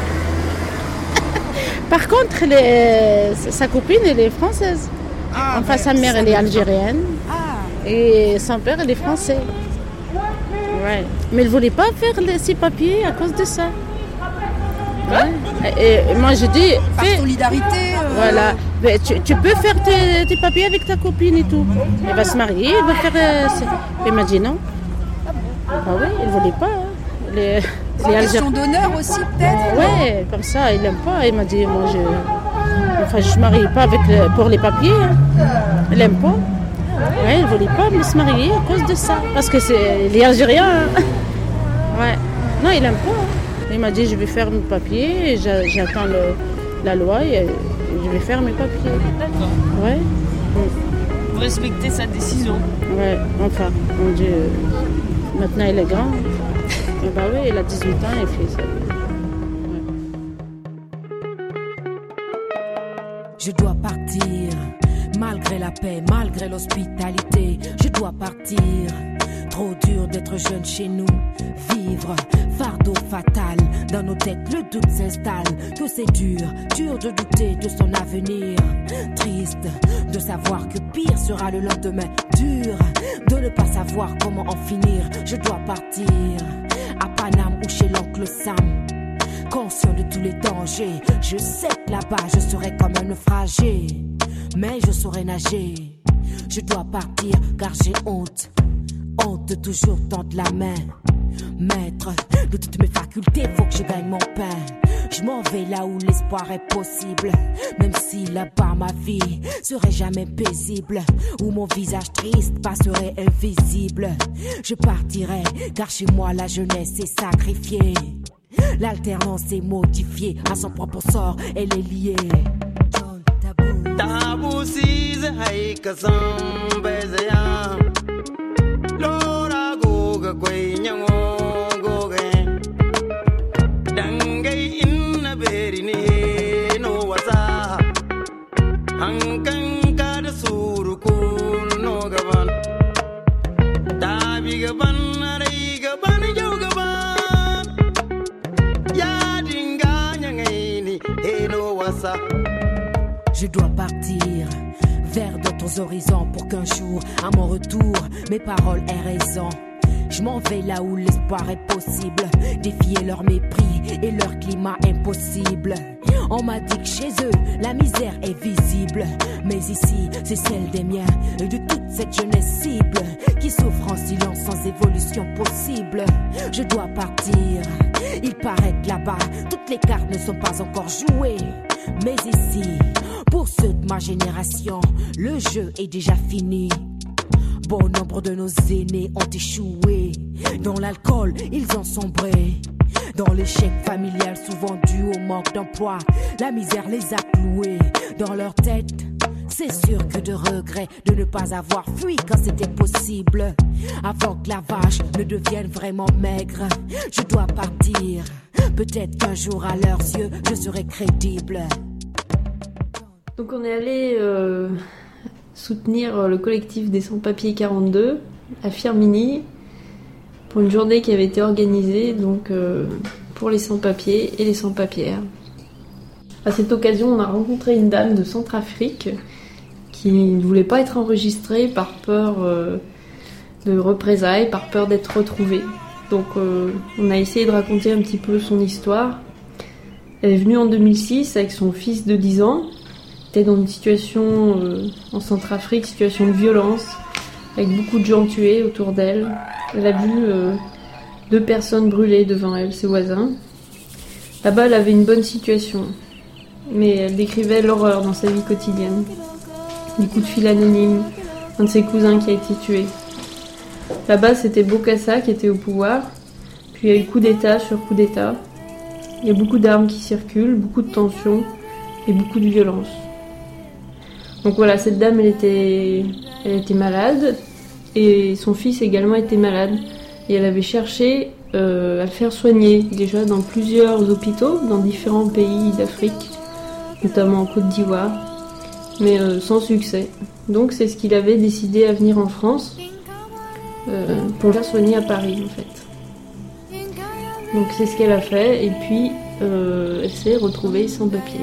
Par contre, les, sa copine, elle est française. Ah, enfin, sa mère, elle est algérienne. Ah. Et son père, il est français. Ouais. Mais il ne voulait pas faire les, ses papiers à cause de ça. Ouais. Et, et moi, je dis... Par fais... solidarité. Euh... Voilà. Mais tu, tu peux faire tes, tes papiers avec ta copine et tout. Elle va se marier, elle va faire... Euh, elle m'a dit non. Ah oui, elle ne voulait pas. Hein. Les... C'est une question d'honneur aussi, peut-être? Ouais, comme ça, il n'aime pas. Il m'a dit, moi, je enfin, je ne me marie pas avec le... pour les papiers. Hein. Il n'aime pas. Ouais, il ne voulait pas me se marier à cause de ça. Parce que c'est les Algériens. Hein. Ouais. Non, il n'aime pas. Il m'a dit, je vais faire mes papiers. J'attends le... la loi et je vais faire mes papiers. D'accord. Ouais. Vous respectez sa décision? Ouais, enfin, mon Dieu. Maintenant, il est grand. Bah oui, il a dix-huit ans et fait ça. Ouais. Je dois partir, malgré la paix, malgré l'hospitalité. Je dois partir, trop dur d'être jeune chez nous. Vivre, fardeau fatal, dans nos têtes le doute s'installe. Que c'est dur, dur de douter de son avenir. Triste de savoir que pire sera le lendemain. Dur de ne pas savoir comment en finir. Je dois partir, à Paname ou chez l'oncle Sam. Conscient de tous les dangers, je sais que là-bas je serai comme un naufragé. Mais je saurai nager. Je dois partir car j'ai honte. Honte de toujours tendre la main. Maître de toutes mes facultés, faut que je gagne mon pain. Je m'en vais là où l'espoir est possible. Même si là-bas ma vie serait jamais paisible, où mon visage triste passerait invisible. Je partirai car chez moi la jeunesse est sacrifiée. L'alternance est modifiée, à son propre sort elle est liée. Tabu size haika sambezeya Lora goga kwe nyango goge Dangay inna berini no wasa Hankan kada suru kul no gaban Tabi gaban aray gaban jaw gaban Ya dinga nyangayni he no wasa. Je dois partir vers d'autres horizons pour qu'un jour, à mon retour, mes paroles aient raison. Je m'en vais là où l'espoir est possible, défier leur mépris et leur climat impossible. On m'a dit que chez eux, la misère est visible. Mais ici, c'est celle des miens et de toute cette jeunesse cible qui souffre en silence sans évolution possible. Je dois partir, il paraît que là-bas, toutes les cartes ne sont pas encore jouées. Mais ici, pour ceux de ma génération, le jeu est déjà fini. Bon nombre de nos aînés ont échoué. Dans l'alcool, ils ont sombré. Dans l'échec familial, souvent dû au manque d'emploi, la misère les a cloués. Dans leur tête, c'est sûr que de regret de ne pas avoir fui quand c'était possible. Avant que la vache ne devienne vraiment maigre, je dois partir. Peut-être qu'un jour à leurs yeux, je serai crédible. Donc on est allé euh, soutenir le collectif des sans-papiers quarante-deux à Firminy pour une journée qui avait été organisée donc, euh, pour les sans-papiers et les sans-papières. À cette occasion, on a rencontré une dame de Centrafrique qui ne voulait pas être enregistrée par peur euh, de représailles, par peur d'être retrouvée. Donc euh, on a essayé de raconter un petit peu son histoire. Elle est venue en deux mille six avec son fils de dix ans. Elle était dans une situation euh, en Centrafrique, situation de violence, avec beaucoup de gens tués autour d'elle. Elle a vu euh, deux personnes brûlées devant elle, ses voisins. Là-bas, elle avait une bonne situation, mais elle décrivait l'horreur dans sa vie quotidienne. Des coups de fil anonymes, un de ses cousins qui a été tué. Là-bas, c'était Bokassa qui était au pouvoir, puis il y a eu coup d'état sur coup d'état. Il y a beaucoup d'armes qui circulent, beaucoup de tensions et beaucoup de violence. Donc voilà, cette dame, elle était, elle était malade, et son fils également était malade. Et elle avait cherché euh, à le faire soigner, déjà dans plusieurs hôpitaux, dans différents pays d'Afrique, notamment en Côte d'Ivoire, mais euh, sans succès. Donc c'est ce qu'il avait décidé à venir en France, euh, pour le faire soigner à Paris en fait. Donc c'est ce qu'elle a fait, et puis euh, elle s'est retrouvée sans papier.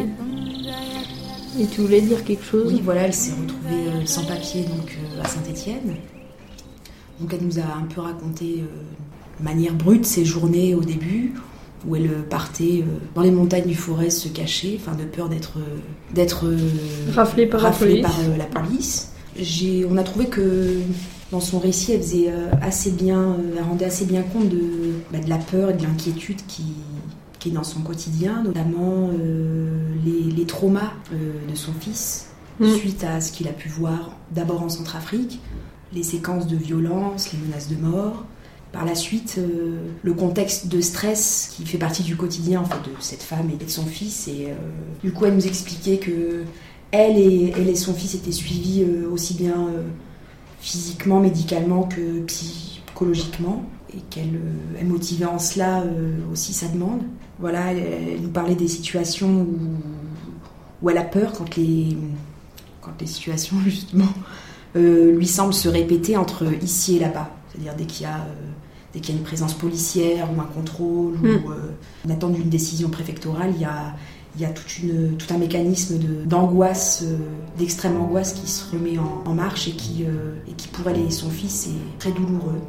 Et tu voulais dire quelque chose ? Oui, voilà, elle s'est retrouvée euh, sans papier donc, euh, à Saint-Étienne. Donc elle nous a un peu raconté euh, de manière brute ses journées au début, où elle partait euh, dans les montagnes du Forez se cacher, enfin de peur d'être, euh, d'être euh, raflée par, raflée la, par police. Euh, la police. J'ai, on a trouvé que dans son récit, elle faisait euh, assez bien, euh, elle rendait assez bien compte de, bah, de la peur et de l'inquiétude qui, qui est dans son quotidien, notamment euh, les, les traumas euh, de son fils, mmh. suite à ce qu'il a pu voir d'abord en Centrafrique, les séquences de violence, les menaces de mort. Par la suite, euh, le contexte de stress qui fait partie du quotidien en fait, de cette femme et de son fils. Et euh, du coup, elle nous expliquait que elle et, elle et son fils étaient suivis euh, aussi bien euh, physiquement, médicalement que psychologiquement, et qu'elle euh, elle motivait en cela euh, aussi sa demande. Voilà, elle, elle nous parlait des situations où, où elle a peur quand les, quand les situations justement euh, lui semblent se répéter entre ici et là-bas. C'est-à-dire dès qu'il y a, euh, dès qu'il y a une présence policière ou un contrôle mmh. ou euh, une attente d'une décision préfectorale, il y a, il y a toute une, tout un mécanisme de, d'angoisse, euh, d'extrême angoisse qui se remet en, en marche et qui, euh, et qui pour elle et son fils est très douloureux.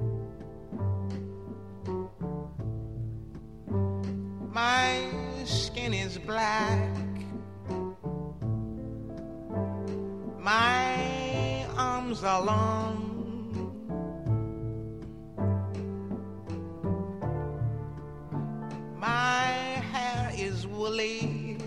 My skin is black. My arms are long. My hair is woolly.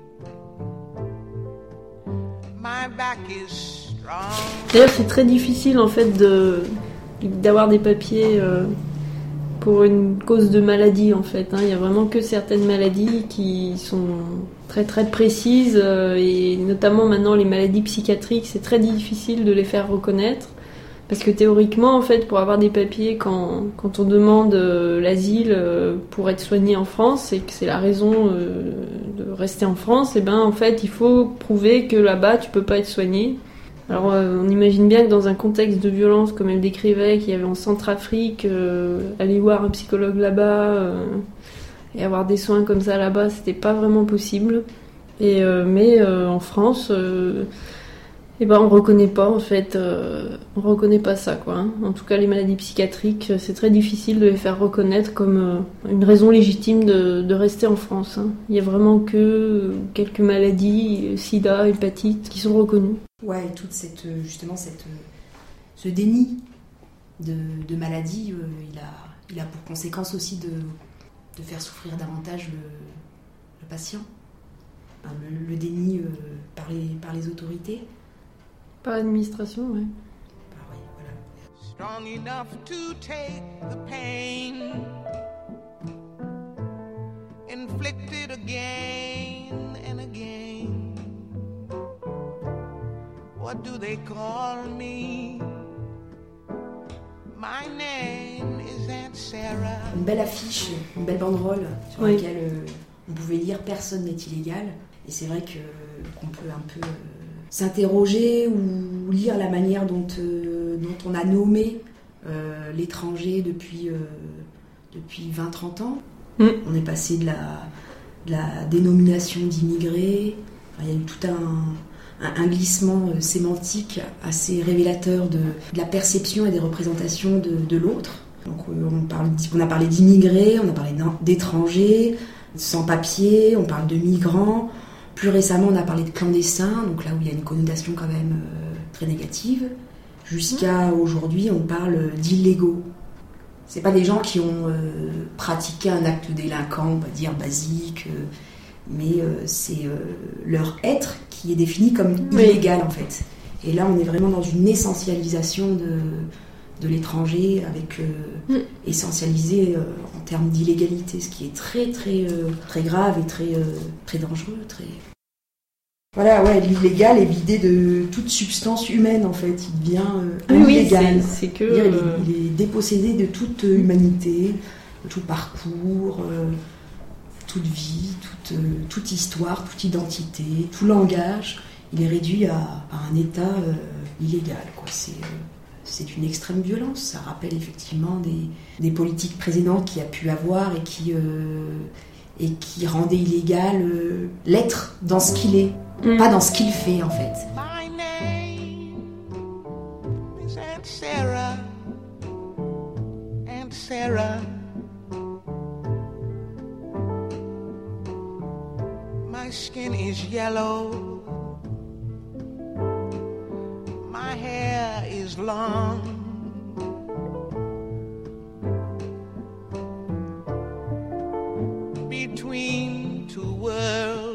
My back is strong. D'ailleurs, c'est très difficile en fait de d'avoir des papiers euh, pour une cause de maladie en fait. Hein. Il y a vraiment que certaines maladies qui sont très très précises euh, et notamment maintenant les maladies psychiatriques, c'est très difficile de les faire reconnaître. Parce que théoriquement, en fait, pour avoir des papiers, quand, quand on demande euh, l'asile euh, pour être soigné en France, et que c'est la raison euh, de rester en France, et ben en fait, il faut prouver que là-bas, tu peux pas être soigné. Alors, euh, on imagine bien que dans un contexte de violence, comme elle décrivait, qu'il y avait en Centrafrique, euh, aller voir un psychologue là-bas euh, et avoir des soins comme ça là-bas, c'était pas vraiment possible. Et euh, mais euh, en France. Euh, Eh ben, on reconnaît pas, en fait, euh, on reconnaît pas ça, quoi. Hein. En tout cas, les maladies psychiatriques, c'est très difficile de les faire reconnaître comme euh, une raison légitime de, de rester en France. Hein. Il y a vraiment que quelques maladies, sida, hépatite, qui sont reconnues. Ouais, et toute cette, justement, cette, ce déni de, de maladie, euh, il a, il a pour conséquence aussi de, de faire souffrir davantage le, le patient. Enfin, le, le déni euh, par, les, par les autorités. Par l'administration, oui. Bah ouais, strong enough to take the pain inflicted again and again. What do they call me? My name is Aunt Sarah. Une belle affiche, une belle banderole sur oui. laquelle euh, on pouvait lire « Personne n'est illégal ». Et c'est vrai que, qu'on peut un peu euh, s'interroger ou lire la manière dont, euh, dont on a nommé euh, l'étranger depuis, euh, depuis vingt à trente ans. Mm. On est passé de la, de la dénomination d'immigrés. Enfin, il y a eu tout un, un, un glissement euh, sémantique assez révélateur de, de la perception et des représentations de, de l'autre. Donc, euh, on, parle, on a parlé d'immigrés, on a parlé d'étrangers, sans-papiers, on parle de migrants. Plus récemment, on a parlé de clandestins, donc là où il y a une connotation quand même euh, très négative. Jusqu'à aujourd'hui, on parle d'illégaux. C'est pas des gens qui ont euh, pratiqué un acte délinquant, on va dire basique, euh, mais euh, c'est euh, leur être qui est défini comme oui. illégal en fait. Et là, on est vraiment dans une essentialisation de, de l'étranger, avec euh, mm. essentialisé euh, en termes d'illégalité, ce qui est très très euh, très grave et très euh, très dangereux, très. Voilà, ouais, l'illégal est vidé de toute substance humaine en fait, il devient euh, oui, illégal. Oui, c'est, c'est que, il, est, il est dépossédé de toute humanité, de tout parcours, euh, toute vie, toute, euh, toute histoire, toute identité, tout langage. Il est réduit à, à un état euh, illégal, quoi. C'est, euh, c'est une extrême violence. Ça rappelle effectivement des, des politiques précédentes qu'il y a pu avoir et qui, euh, et qui rendaient illégal euh, l'être dans ce qu'il est. Mm. Pas dans ce qu'il fait en fait. My name is Aunt Sarah. Aunt Sarah. My skin is yellow. My hair is long. Between two worlds.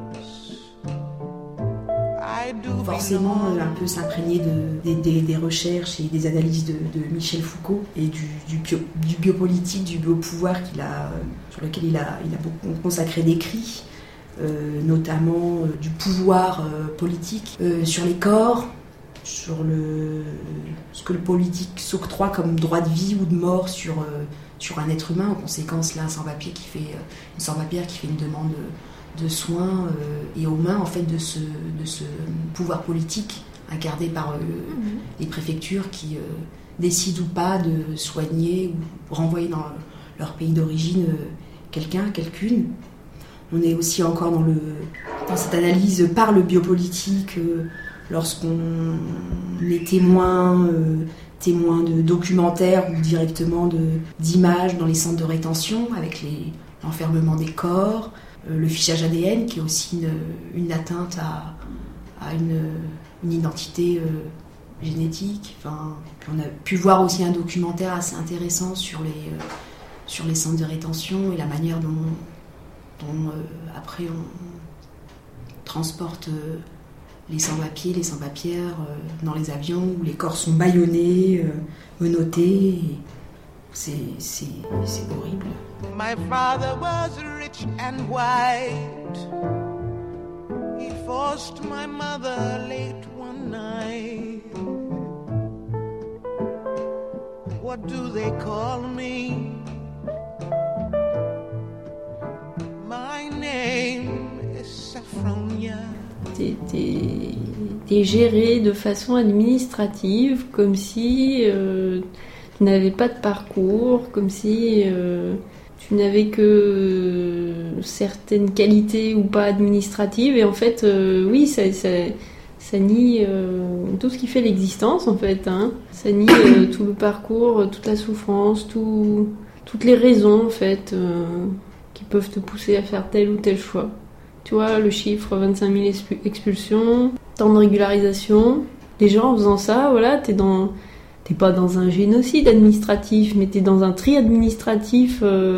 Forcément un peu s'imprégner de, de, de, des recherches et des analyses de, de Michel Foucault et du, du, bio, du biopolitique, du biopouvoir qu'il a, sur lequel il a, il a beaucoup consacré d'écrits, euh, notamment euh, du pouvoir euh, politique euh, sur les corps, sur le, ce que le politique s'octroie comme droit de vie ou de mort sur, euh, sur un être humain. En conséquence, là, un sans-papier qui fait, une sans-papière qui fait une demande de, de soins euh, et aux mains en fait de ce, de ce pouvoir politique incarné par euh, mmh. les préfectures qui euh, décident ou pas de soigner ou renvoyer dans leur pays d'origine euh, quelqu'un, quelqu'une. On est aussi encore dans, le, dans cette analyse par le biopolitique euh, lorsqu'on est témoin, euh, témoin de documentaires ou directement de, d'images dans les centres de rétention avec les, l'enfermement des corps. Le fichage A D N qui est aussi une, une atteinte à, à une, une identité euh, génétique. Enfin, on a pu voir aussi un documentaire assez intéressant sur les, euh, sur les centres de rétention et la manière dont, dont euh, après on transporte euh, les sans-papiers, les sans-papières euh, dans les avions où les corps sont bâillonnés, euh, menottés. Et c'est, c'est, c'est horrible. My father was rich and white. He forced my mother late one night. What do they call me? My name is Saffronia. T'es, t'es, t'es géré de façon administrative, comme si euh, tu n'avais pas de parcours, comme si euh, tu n'avais que certaines qualités ou pas administratives. Et en fait, euh, oui, ça, ça, ça nie euh, tout ce qui fait l'existence, en fait. Hein. Ça nie euh, tout le parcours, toute la souffrance, tout, toutes les raisons, en fait, euh, qui peuvent te pousser à faire tel ou tel choix. Tu vois, le chiffre vingt-cinq mille expulsions, temps de régularisation. Les gens, en faisant ça, voilà, t'es dans... T'es pas dans un génocide administratif, mais t'es dans un tri administratif euh,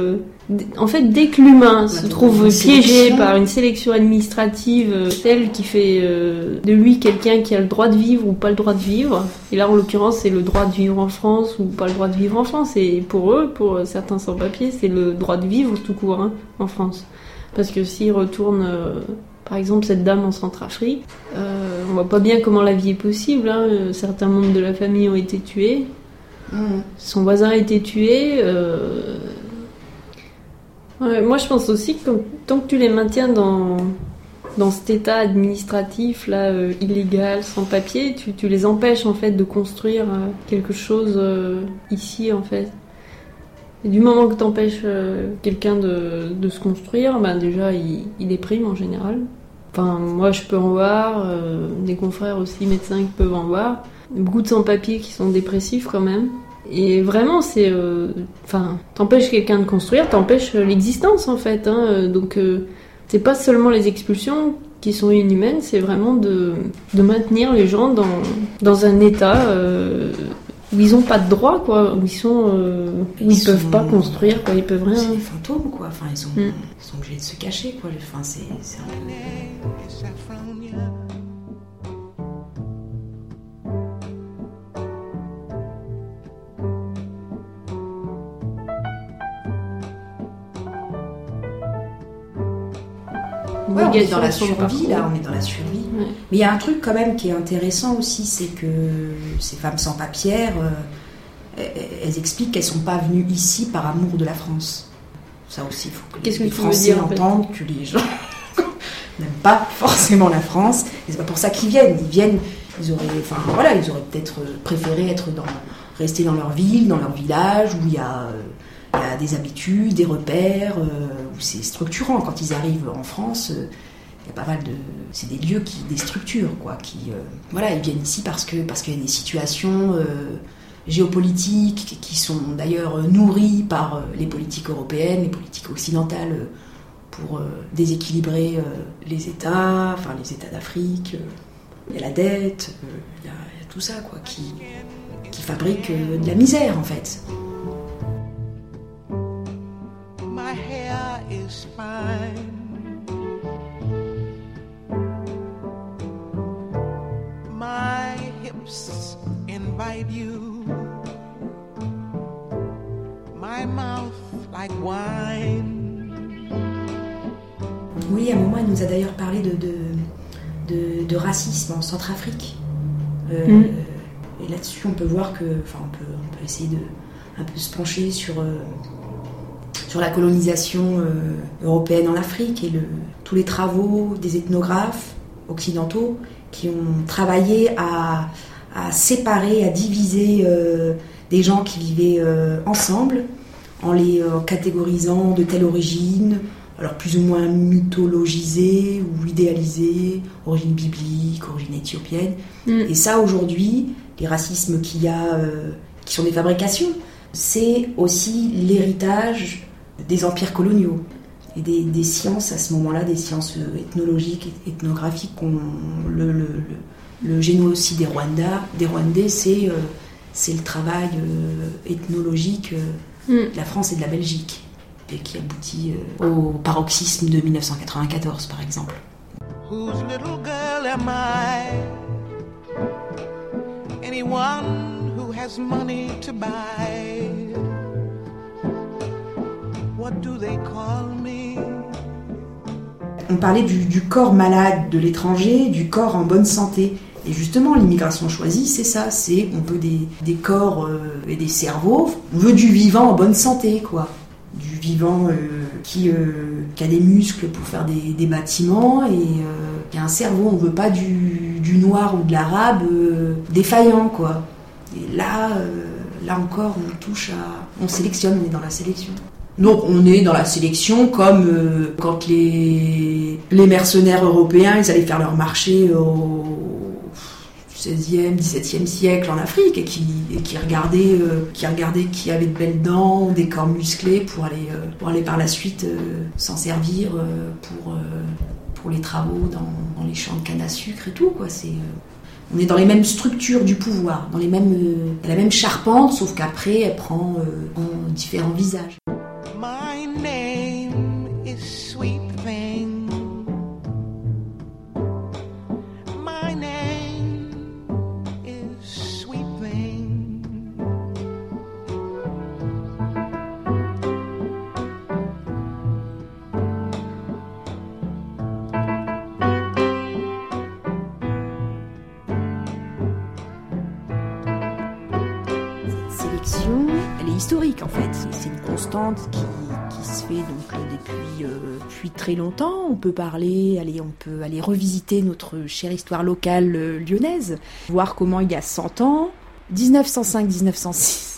En fait, dès que l'humain se trouve piégé par une sélection administrative, euh, celle qui fait euh, de lui quelqu'un qui a le droit de vivre ou pas le droit de vivre, et là en l'occurrence c'est le droit de vivre en France ou pas le droit de vivre en France, et pour eux, pour certains sans-papiers, c'est le droit de vivre tout court hein, en France. Parce que s'ils retournent, euh, par exemple cette dame en Centrafrique, euh, on voit pas bien comment la vie est possible, hein. Certains membres de la famille ont été tués, mmh. Son voisin a été tué... Euh, Ouais, moi je pense aussi que tant que tu les maintiens dans, dans cet état administratif là, euh, illégal, sans papier, tu, tu les empêches en fait de construire euh, quelque chose euh, ici en fait. Et du moment que tu empêches euh, quelqu'un de, de se construire, ben déjà il, il déprime en général. Enfin moi je peux en voir, euh, des confrères aussi médecins qui peuvent en voir. Beaucoup de sans-papiers qui sont dépressifs quand même. Et vraiment, c'est... Enfin, euh, t'empêches quelqu'un de construire, t'empêches l'existence, en fait. Hein, donc, euh, c'est pas seulement les expulsions qui sont inhumaines, c'est vraiment de, de maintenir les gens dans, dans un état euh, où ils ont pas de droit, quoi. Où ils sont... Euh, où ils, ils peuvent sont... pas construire, quoi. Ils peuvent rien... C'est des fantômes, quoi. Enfin, ils sont, mm. ils sont obligés de se cacher, quoi. Enfin, c'est... c'est un... Ouais, on est dans la survie, là, on est dans la survie. Ouais. Mais il y a un truc quand même qui est intéressant aussi, c'est que ces femmes sans papières, euh, elles expliquent qu'elles ne sont pas venues ici par amour de la France. Ça aussi, il faut que Qu'est-ce les que Français dire, entendent en fait que les gens n'aiment pas forcément la France. Et c'est pas pour ça qu'ils viennent. Ils viennent, ils auraient, enfin voilà, ils auraient peut-être préféré être dans, rester dans leur ville, dans leur village, où il y a... Euh, Il y a des habitudes, des repères, euh, où c'est structurant. Quand ils arrivent en France, euh, il y a pas mal de... C'est des lieux, qui, des structures, quoi. Qui, euh, voilà, ils viennent ici parce, que, parce qu'il y a des situations euh, géopolitiques qui sont d'ailleurs nourries par euh, les politiques européennes, les politiques occidentales, euh, pour euh, déséquilibrer euh, les États, enfin les États d'Afrique. Euh, il y a la dette, euh, il, y a, il y a tout ça, quoi, qui, qui fabrique euh, de la misère, en fait. My hair is fine. My hips invite you. My mouth like wine. Oui, à un moment, elle nous a d'ailleurs parlé de, de, de, de racisme en Centrafrique. Euh, mm. Et là-dessus, on peut voir que, enfin, on peut, on peut essayer de un peu se pencher sur. Euh, sur la colonisation euh, européenne en Afrique et le, tous les travaux des ethnographes occidentaux qui ont travaillé à, à séparer, à diviser euh, des gens qui vivaient euh, ensemble en les euh, catégorisant de telle origine, alors plus ou moins mythologisée ou idéalisée, origine biblique, origine éthiopienne. Mm. Et ça, aujourd'hui, les racismes qu'il y a, euh, qui sont des fabrications, c'est aussi l'héritage des empires coloniaux et des, des sciences à ce moment-là, des sciences ethnologiques, ethnographiques. On, le, le, le, le génocide des Rwandais, des Rwandais c'est, euh, c'est le travail euh, ethnologique euh, mm. de la France et de la Belgique, et qui aboutit euh, au paroxysme de dix-neuf cent quatre-vingt-quatorze, par exemple. Whose little girl am I? Anyone who has money to buy. What do they call me? On parlait du, du corps malade de l'étranger, du corps en bonne santé. Et justement, l'immigration choisie, c'est ça. C'est, on veut des, des corps euh, et des cerveaux. On veut du vivant en bonne santé, quoi. Du vivant euh, qui, euh, qui a des muscles pour faire des, des bâtiments et euh, qui a un cerveau. On veut pas du, du noir ou de l'arabe euh, défaillant, quoi. Et là, euh, là encore, on touche à... On sélectionne, on est dans la sélection. Donc on est dans la sélection comme euh, quand les, les mercenaires européens ils allaient faire leur marché au seizième, dix-septième siècle en Afrique et qui, et qui, regardaient, euh, qui regardaient qui avait de belles dents, des corps musclés pour aller, euh, pour aller par la suite euh, s'en servir euh, pour, euh, pour les travaux dans, dans les champs de canne à sucre et tout, quoi. C'est, euh, on est dans les mêmes structures du pouvoir, dans les mêmes, euh, la même charpente, sauf qu'après elle prend euh, en différents visages. My name sélection, elle est historique en fait. C'est une constante qui, qui se fait donc depuis, euh, depuis très longtemps. On peut parler, allez, on peut aller revisiter notre chère histoire locale euh, lyonnaise, voir comment il y a cent ans, dix-neuf cent cinq dix-neuf cent six,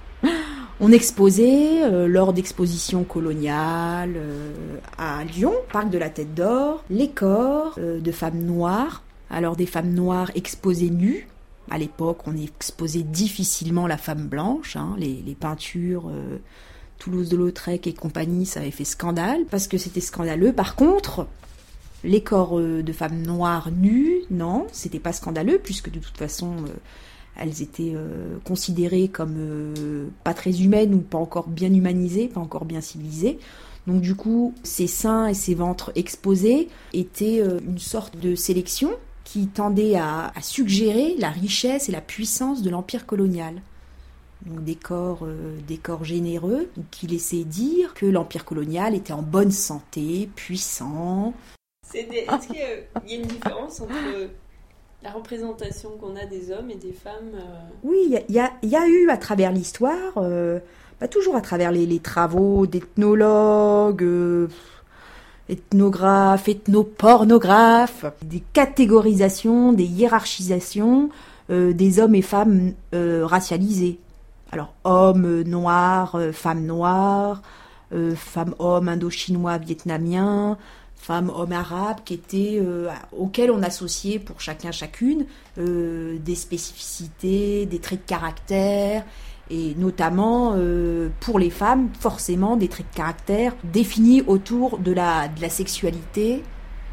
on exposait euh, lors d'expositions coloniales euh, à Lyon, parc de la Tête d'Or, les corps euh, de femmes noires. Alors des femmes noires exposées nues. À l'époque, on exposait difficilement la femme blanche. Hein, les, les peintures euh, Toulouse de Lautrec et compagnie, ça avait fait scandale parce que c'était scandaleux. Par contre, les corps euh, de femmes noires nues, non, c'était pas scandaleux puisque de toute façon, euh, elles étaient euh, considérées comme euh, pas très humaines ou pas encore bien humanisées, pas encore bien civilisées. Donc du coup, ces seins et ces ventres exposés étaient euh, une sorte de sélection qui tendait à, à suggérer la richesse et la puissance de l'empire colonial. Donc des corps, euh, des corps généreux qui laissaient dire que l'empire colonial était en bonne santé, puissant. C'est des... Est-ce qu'il y a, il y a une différence entre la représentation qu'on a des hommes et des femmes euh... Oui, il y, y, y a eu à travers l'histoire, euh, bah, toujours à travers les, les travaux d'ethnologues, euh, ethnographes, ethnopornographes, des catégorisations, des hiérarchisations euh, des hommes et femmes euh, racialisés. Alors, hommes noirs, euh, femmes noires, euh, femmes-hommes indo-chinois, vietnamiens, femmes-hommes arabes, qui étaient, euh, auxquels on associait pour chacun, chacune, euh, des spécificités, des traits de caractère, et notamment euh, pour les femmes, forcément des traits de caractère définis autour de la, de la sexualité.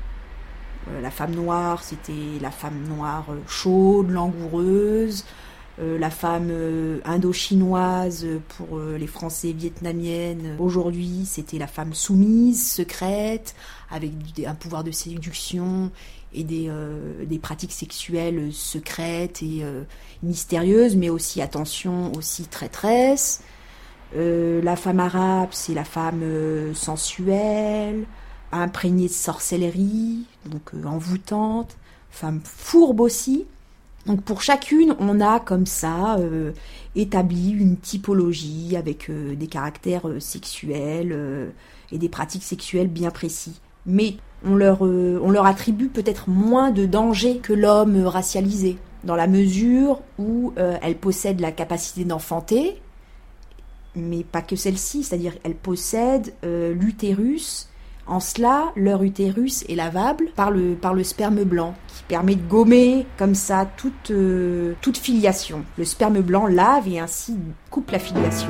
Euh, la femme noire, c'était la femme noire chaude, langoureuse. Euh, la femme euh, indo-chinoise pour euh, les Français vietnamiennes. Aujourd'hui, c'était la femme soumise, secrète, avec des, un pouvoir de séduction et des, euh, des pratiques sexuelles secrètes et euh, mystérieuses, mais aussi, attention, aussi traîtresse. Euh, la femme arabe, c'est la femme euh, sensuelle, imprégnée de sorcellerie, donc euh, envoûtante, femme fourbe aussi. Donc pour chacune, on a comme ça euh, établi une typologie avec euh, des caractères euh, sexuels euh, et des pratiques sexuelles bien précis. Mais on leur, euh, on leur attribue peut-être moins de danger que l'homme racialisé, dans la mesure où euh, elle possède la capacité d'enfanter, mais pas que celle-ci, c'est-à-dire elle possède euh, l'utérus. En cela, leur utérus est lavable par le, par le sperme blanc, qui permet de gommer comme ça toute, euh, toute filiation. Le sperme blanc lave et ainsi coupe la filiation.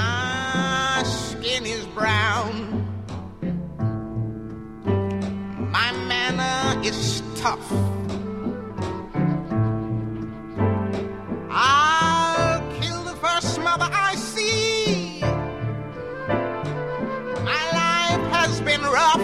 My skin is brown. My manner is tough. I'll kill the first mother I see. Been rough.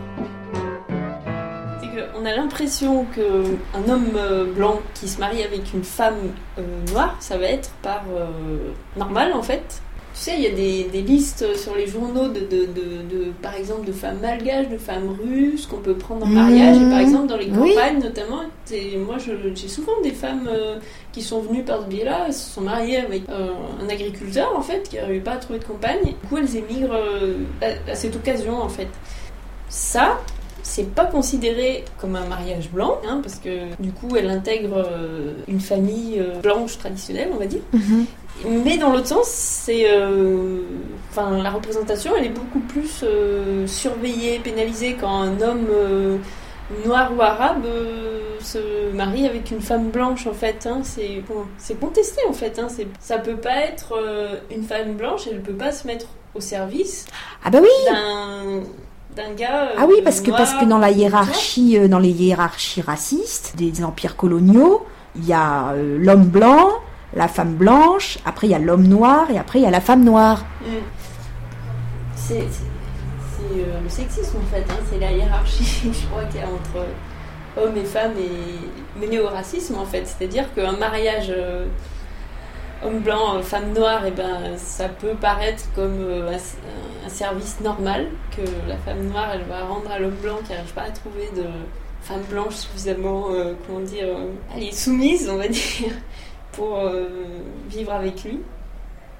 C'est qu'on a l'impression qu'un homme euh, blanc qui se marie avec une femme euh, noire, ça va être par euh, normal en fait. Tu sais, il y a des, des listes sur les journaux de, de, de, de, par exemple, de femmes malgaches, de femmes russes qu'on peut prendre en mariage. Mmh. Et par exemple, dans les campagnes, oui. notamment, moi, je, j'ai souvent des femmes euh, qui sont venues par ce biais-là. Elles se sont mariées avec euh, un agriculteur, en fait, qui n'arrivait pas à trouver de compagne. Du coup, elles émigrent euh, à, à cette occasion, en fait. Ça, c'est pas considéré comme un mariage blanc, hein, parce que du coup, elle intègre euh, une famille euh, blanche traditionnelle, on va dire. Mmh. Mais dans l'autre sens, c'est, euh, enfin, la représentation, elle est beaucoup plus euh, surveillée, pénalisée quand un homme euh, noir ou arabe euh, se marie avec une femme blanche, en fait. Hein, c'est, bon, c'est contesté, en fait. Hein, c'est, ça peut pas être euh, une femme blanche, elle peut pas se mettre au service ah bah oui. d'un, d'un gars. Euh, ah oui, parce que noir, parce que dans la hiérarchie, euh, dans les hiérarchies racistes des empires coloniaux, il y a euh, l'homme blanc, la femme blanche, après il y a l'homme noir et après il y a la femme noire. Mmh. C'est, c'est, c'est euh, le sexisme en fait, hein, c'est la hiérarchie, je crois qu'il y a entre hommes et femmes et mêlé au racisme en fait. C'est-à-dire qu'un mariage euh, homme blanc, euh, femme noire, et ben, ça peut paraître comme euh, un, un service normal que la femme noire elle va rendre à l'homme blanc qui n'arrive pas à trouver de femme blanche suffisamment, euh, comment dire, euh, elle est soumise on va dire. pour euh, vivre avec lui.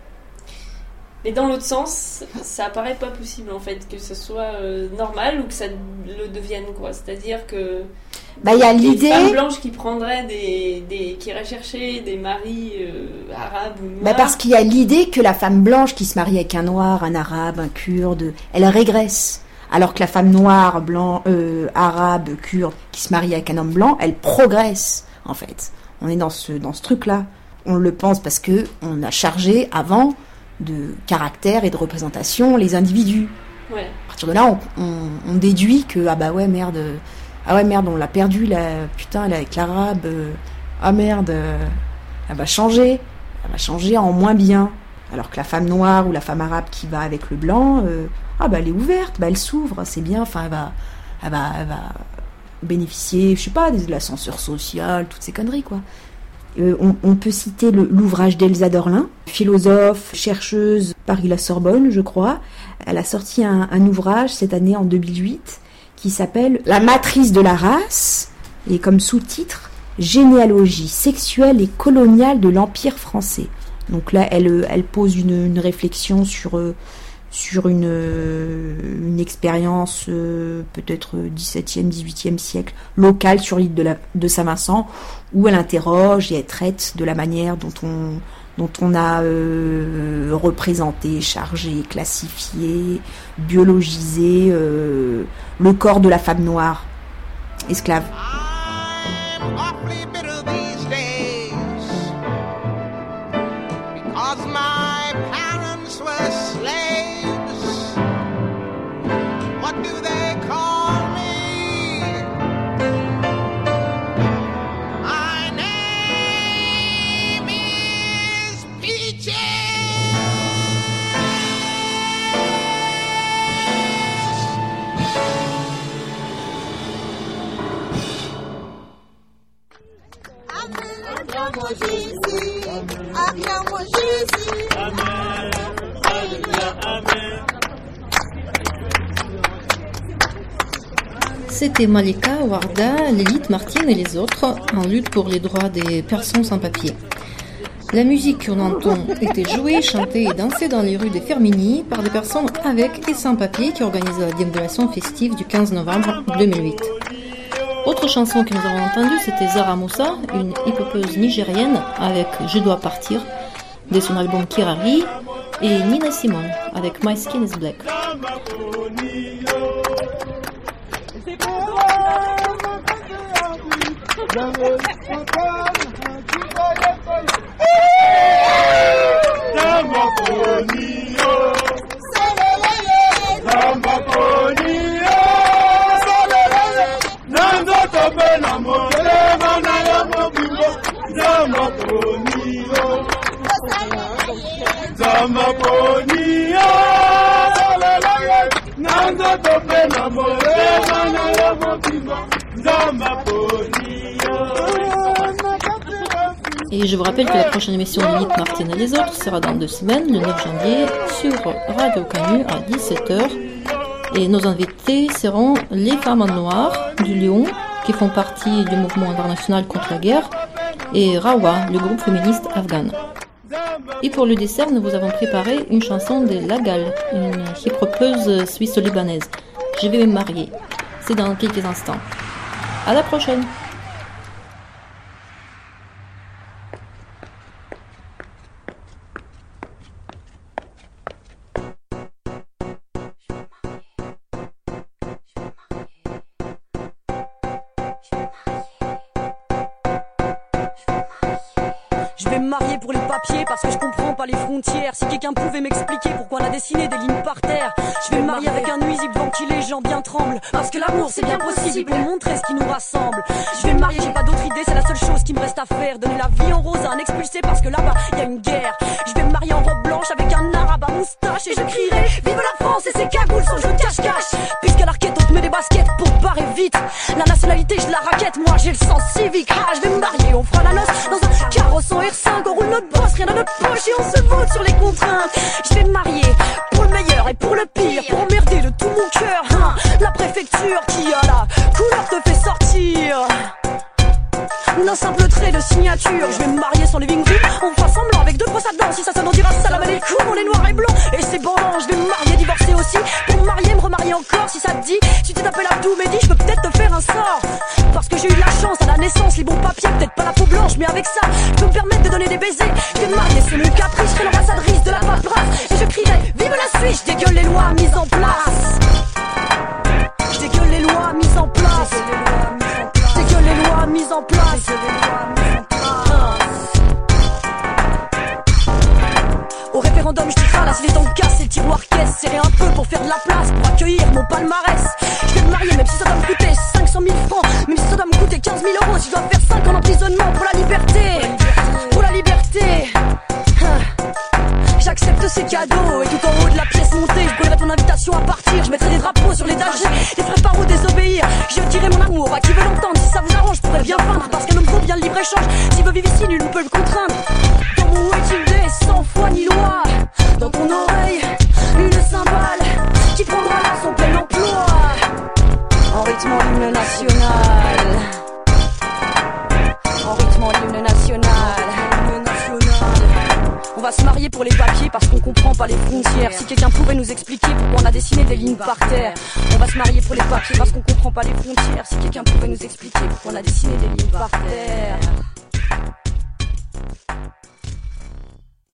Mais dans l'autre sens, ça apparaît pas possible en fait que ce soit euh, normal ou que ça le devienne quoi. C'est-à-dire que bah, y a l'idée... les femmes blanches qui prendraient des, des qui iraient chercher des maris euh, arabes ou noirs. Bah parce qu'il y a l'idée que la femme blanche qui se marie avec un noir, un arabe, un kurde, elle régresse. Alors que la femme noire, blanc, euh, arabe, kurde, qui se marie avec un homme blanc, elle progresse en fait. On est dans ce dans ce truc-là. On le pense parce que on a chargé avant de caractère et de représentation les individus. Ouais. À partir de là, on, on, on déduit que ah bah ouais merde, ah ouais merde, on l'a perdu là, putain, là avec l'arabe, euh, ah merde, euh, elle va changer, elle va changer en moins bien. Alors que la femme noire ou la femme arabe qui va avec le blanc, euh, ah bah elle est ouverte, bah elle s'ouvre, c'est bien, enfin elle va, elle va, elle va bénéficier, je sais pas, de l'ascenseur social, toutes ces conneries quoi. Euh, on, on peut citer le, l'ouvrage d'Elsa Dorlin, philosophe, chercheuse, Paris-la Sorbonne, je crois. Elle a sorti un, un ouvrage cette année, en deux mille huit, qui s'appelle « La matrice de la race » et comme sous-titre « Généalogie sexuelle et coloniale de l'Empire français ». Donc là, elle, elle pose une, une réflexion sur, sur une, une expérience euh, peut-être dix-septième, dix-huitième siècle, locale sur l'île de, la, de Saint-Vincent, où elle interroge et elle traite de la manière dont on, dont on a euh, représenté, chargé, classifié, biologisé euh, le corps de la femme noire esclave. C'était Malika, Warda, Lilith, Martine et les autres en lutte pour les droits des personnes sans papier. La musique qu'on entend était jouée, chantée et dansée dans les rues de Firminy par des personnes avec et sans papier qui organisent la déambulation festive du quinze novembre deux mille huit. Autre chanson que nous avons entendue, c'était Zara Moussa, une hip-hopeuse nigérienne avec Je dois partir de son album Kirari, et Nina Simone avec My Skin is Black. Et je vous rappelle que la prochaine émission de Lilith, Martine et les autres sera dans deux semaines, le neuf janvier, sur Radio Canu à dix-sept heures. Et nos invités seront les femmes en noir du Lyon, qui font partie du mouvement international contre la guerre, et Rawa, le groupe féministe afghan. Et pour le dessert, nous vous avons préparé une chanson de Lagal, une hip-hopeuse suisse-libanaise. Je vais me marier. C'est dans quelques instants. À la prochaine! Parce que je comprends pas les frontières. Si quelqu'un pouvait m'expliquer pourquoi on a dessiné des lignes par terre. Je vais me marier avec un nuisible devant qui les gens bien tremblent. Parce que l'amour c'est bien possible pour montrer ce qui nous rassemble. Je vais me marier, j'ai pas d'autre idée, c'est la seule chose qui me reste à faire. Donner la vie en rose à un expulsé parce que là-bas y a une guerre. Je vais me marier en robe blanche avec un arabe à moustache. Et je crierai vive la France et ses cagoules sans jeu cache-cache. Puisqu'à l'arquette on te met des baskets pour te barrer vite. La nationalité je la raquette, moi j'ai le sens civique. Ah je vais me marier, on fera la noce dans un carrosse en R cinq. On roule notre boss, rien à notre poche et on se vote sur les contraintes. Je vais me marier pour le meilleur et pour le pire, pour emmerder de tout mon cœur hein. La préfecture qui a la couleur te fait sortir. Non d'un simple trait de signature. Je vais me marier sans living room, on fera semblant avec deux brosses à dents. Si ça sonne on dira salam alaikum, on est noir et blanc. Et c'est bon, je vais me marier, divorcer aussi. Pour me marier, me remarier encore si ça te dit. Si tu t'appelles Abdou Mehdi, je peux peut-être te faire un sort. Parce que j'ai eu de la chance à la naissance, les bons papiers, peut-être pas la peau blanche, mais avec ça, je peux me permettre de donner des baisers. Je vais me marier, c'est mon caprice, je serai l'ambassadrice de la paperasse. Et je crierai, vive la Suisse, je dégueule les lois mises en place. Je dégueule les lois mises en place. Je dégueule les lois mises en place. Au référendum, je dis ralasse les dents cassées, le tiroir caisse, serré un peu pour faire de la place, pour accueillir mon palmarès. Je vais me marier même si ça doit me coûter cinq cent mille francs, même si ça doit me coûter quinze mille euros, si je dois faire cinq ans d'emprisonnement pour la liberté, pour la liberté. J'accepte ces cadeaux et tout en haut de la pièce montée, je brûlerai ton invitation à partir. Je mettrai des drapeaux sur l'étagère, des vrais paroles désobéir. Je dirai mon amour à qui veut l'entendre. Si ça vous arrange, je pourrais bien feindre, parce qu'un homme vaut bien le libre-échange. S'il veut vivre ici, nul ne peut le contraindre. Dans mon waiting day, sans foi ni loi. Dans ton oreille, une cymbale qui prendra là son plein emploi. En rythmant l'hymne national. En rythmant l'hymne national. On va se marier pour les papiers parce qu'on comprend pas les frontières. Si quelqu'un pouvait nous expliquer pourquoi on a dessiné des lignes par terre. On va se marier pour les papiers parce qu'on comprend pas les frontières. Si quelqu'un pouvait nous expliquer pourquoi on a dessiné des lignes par terre.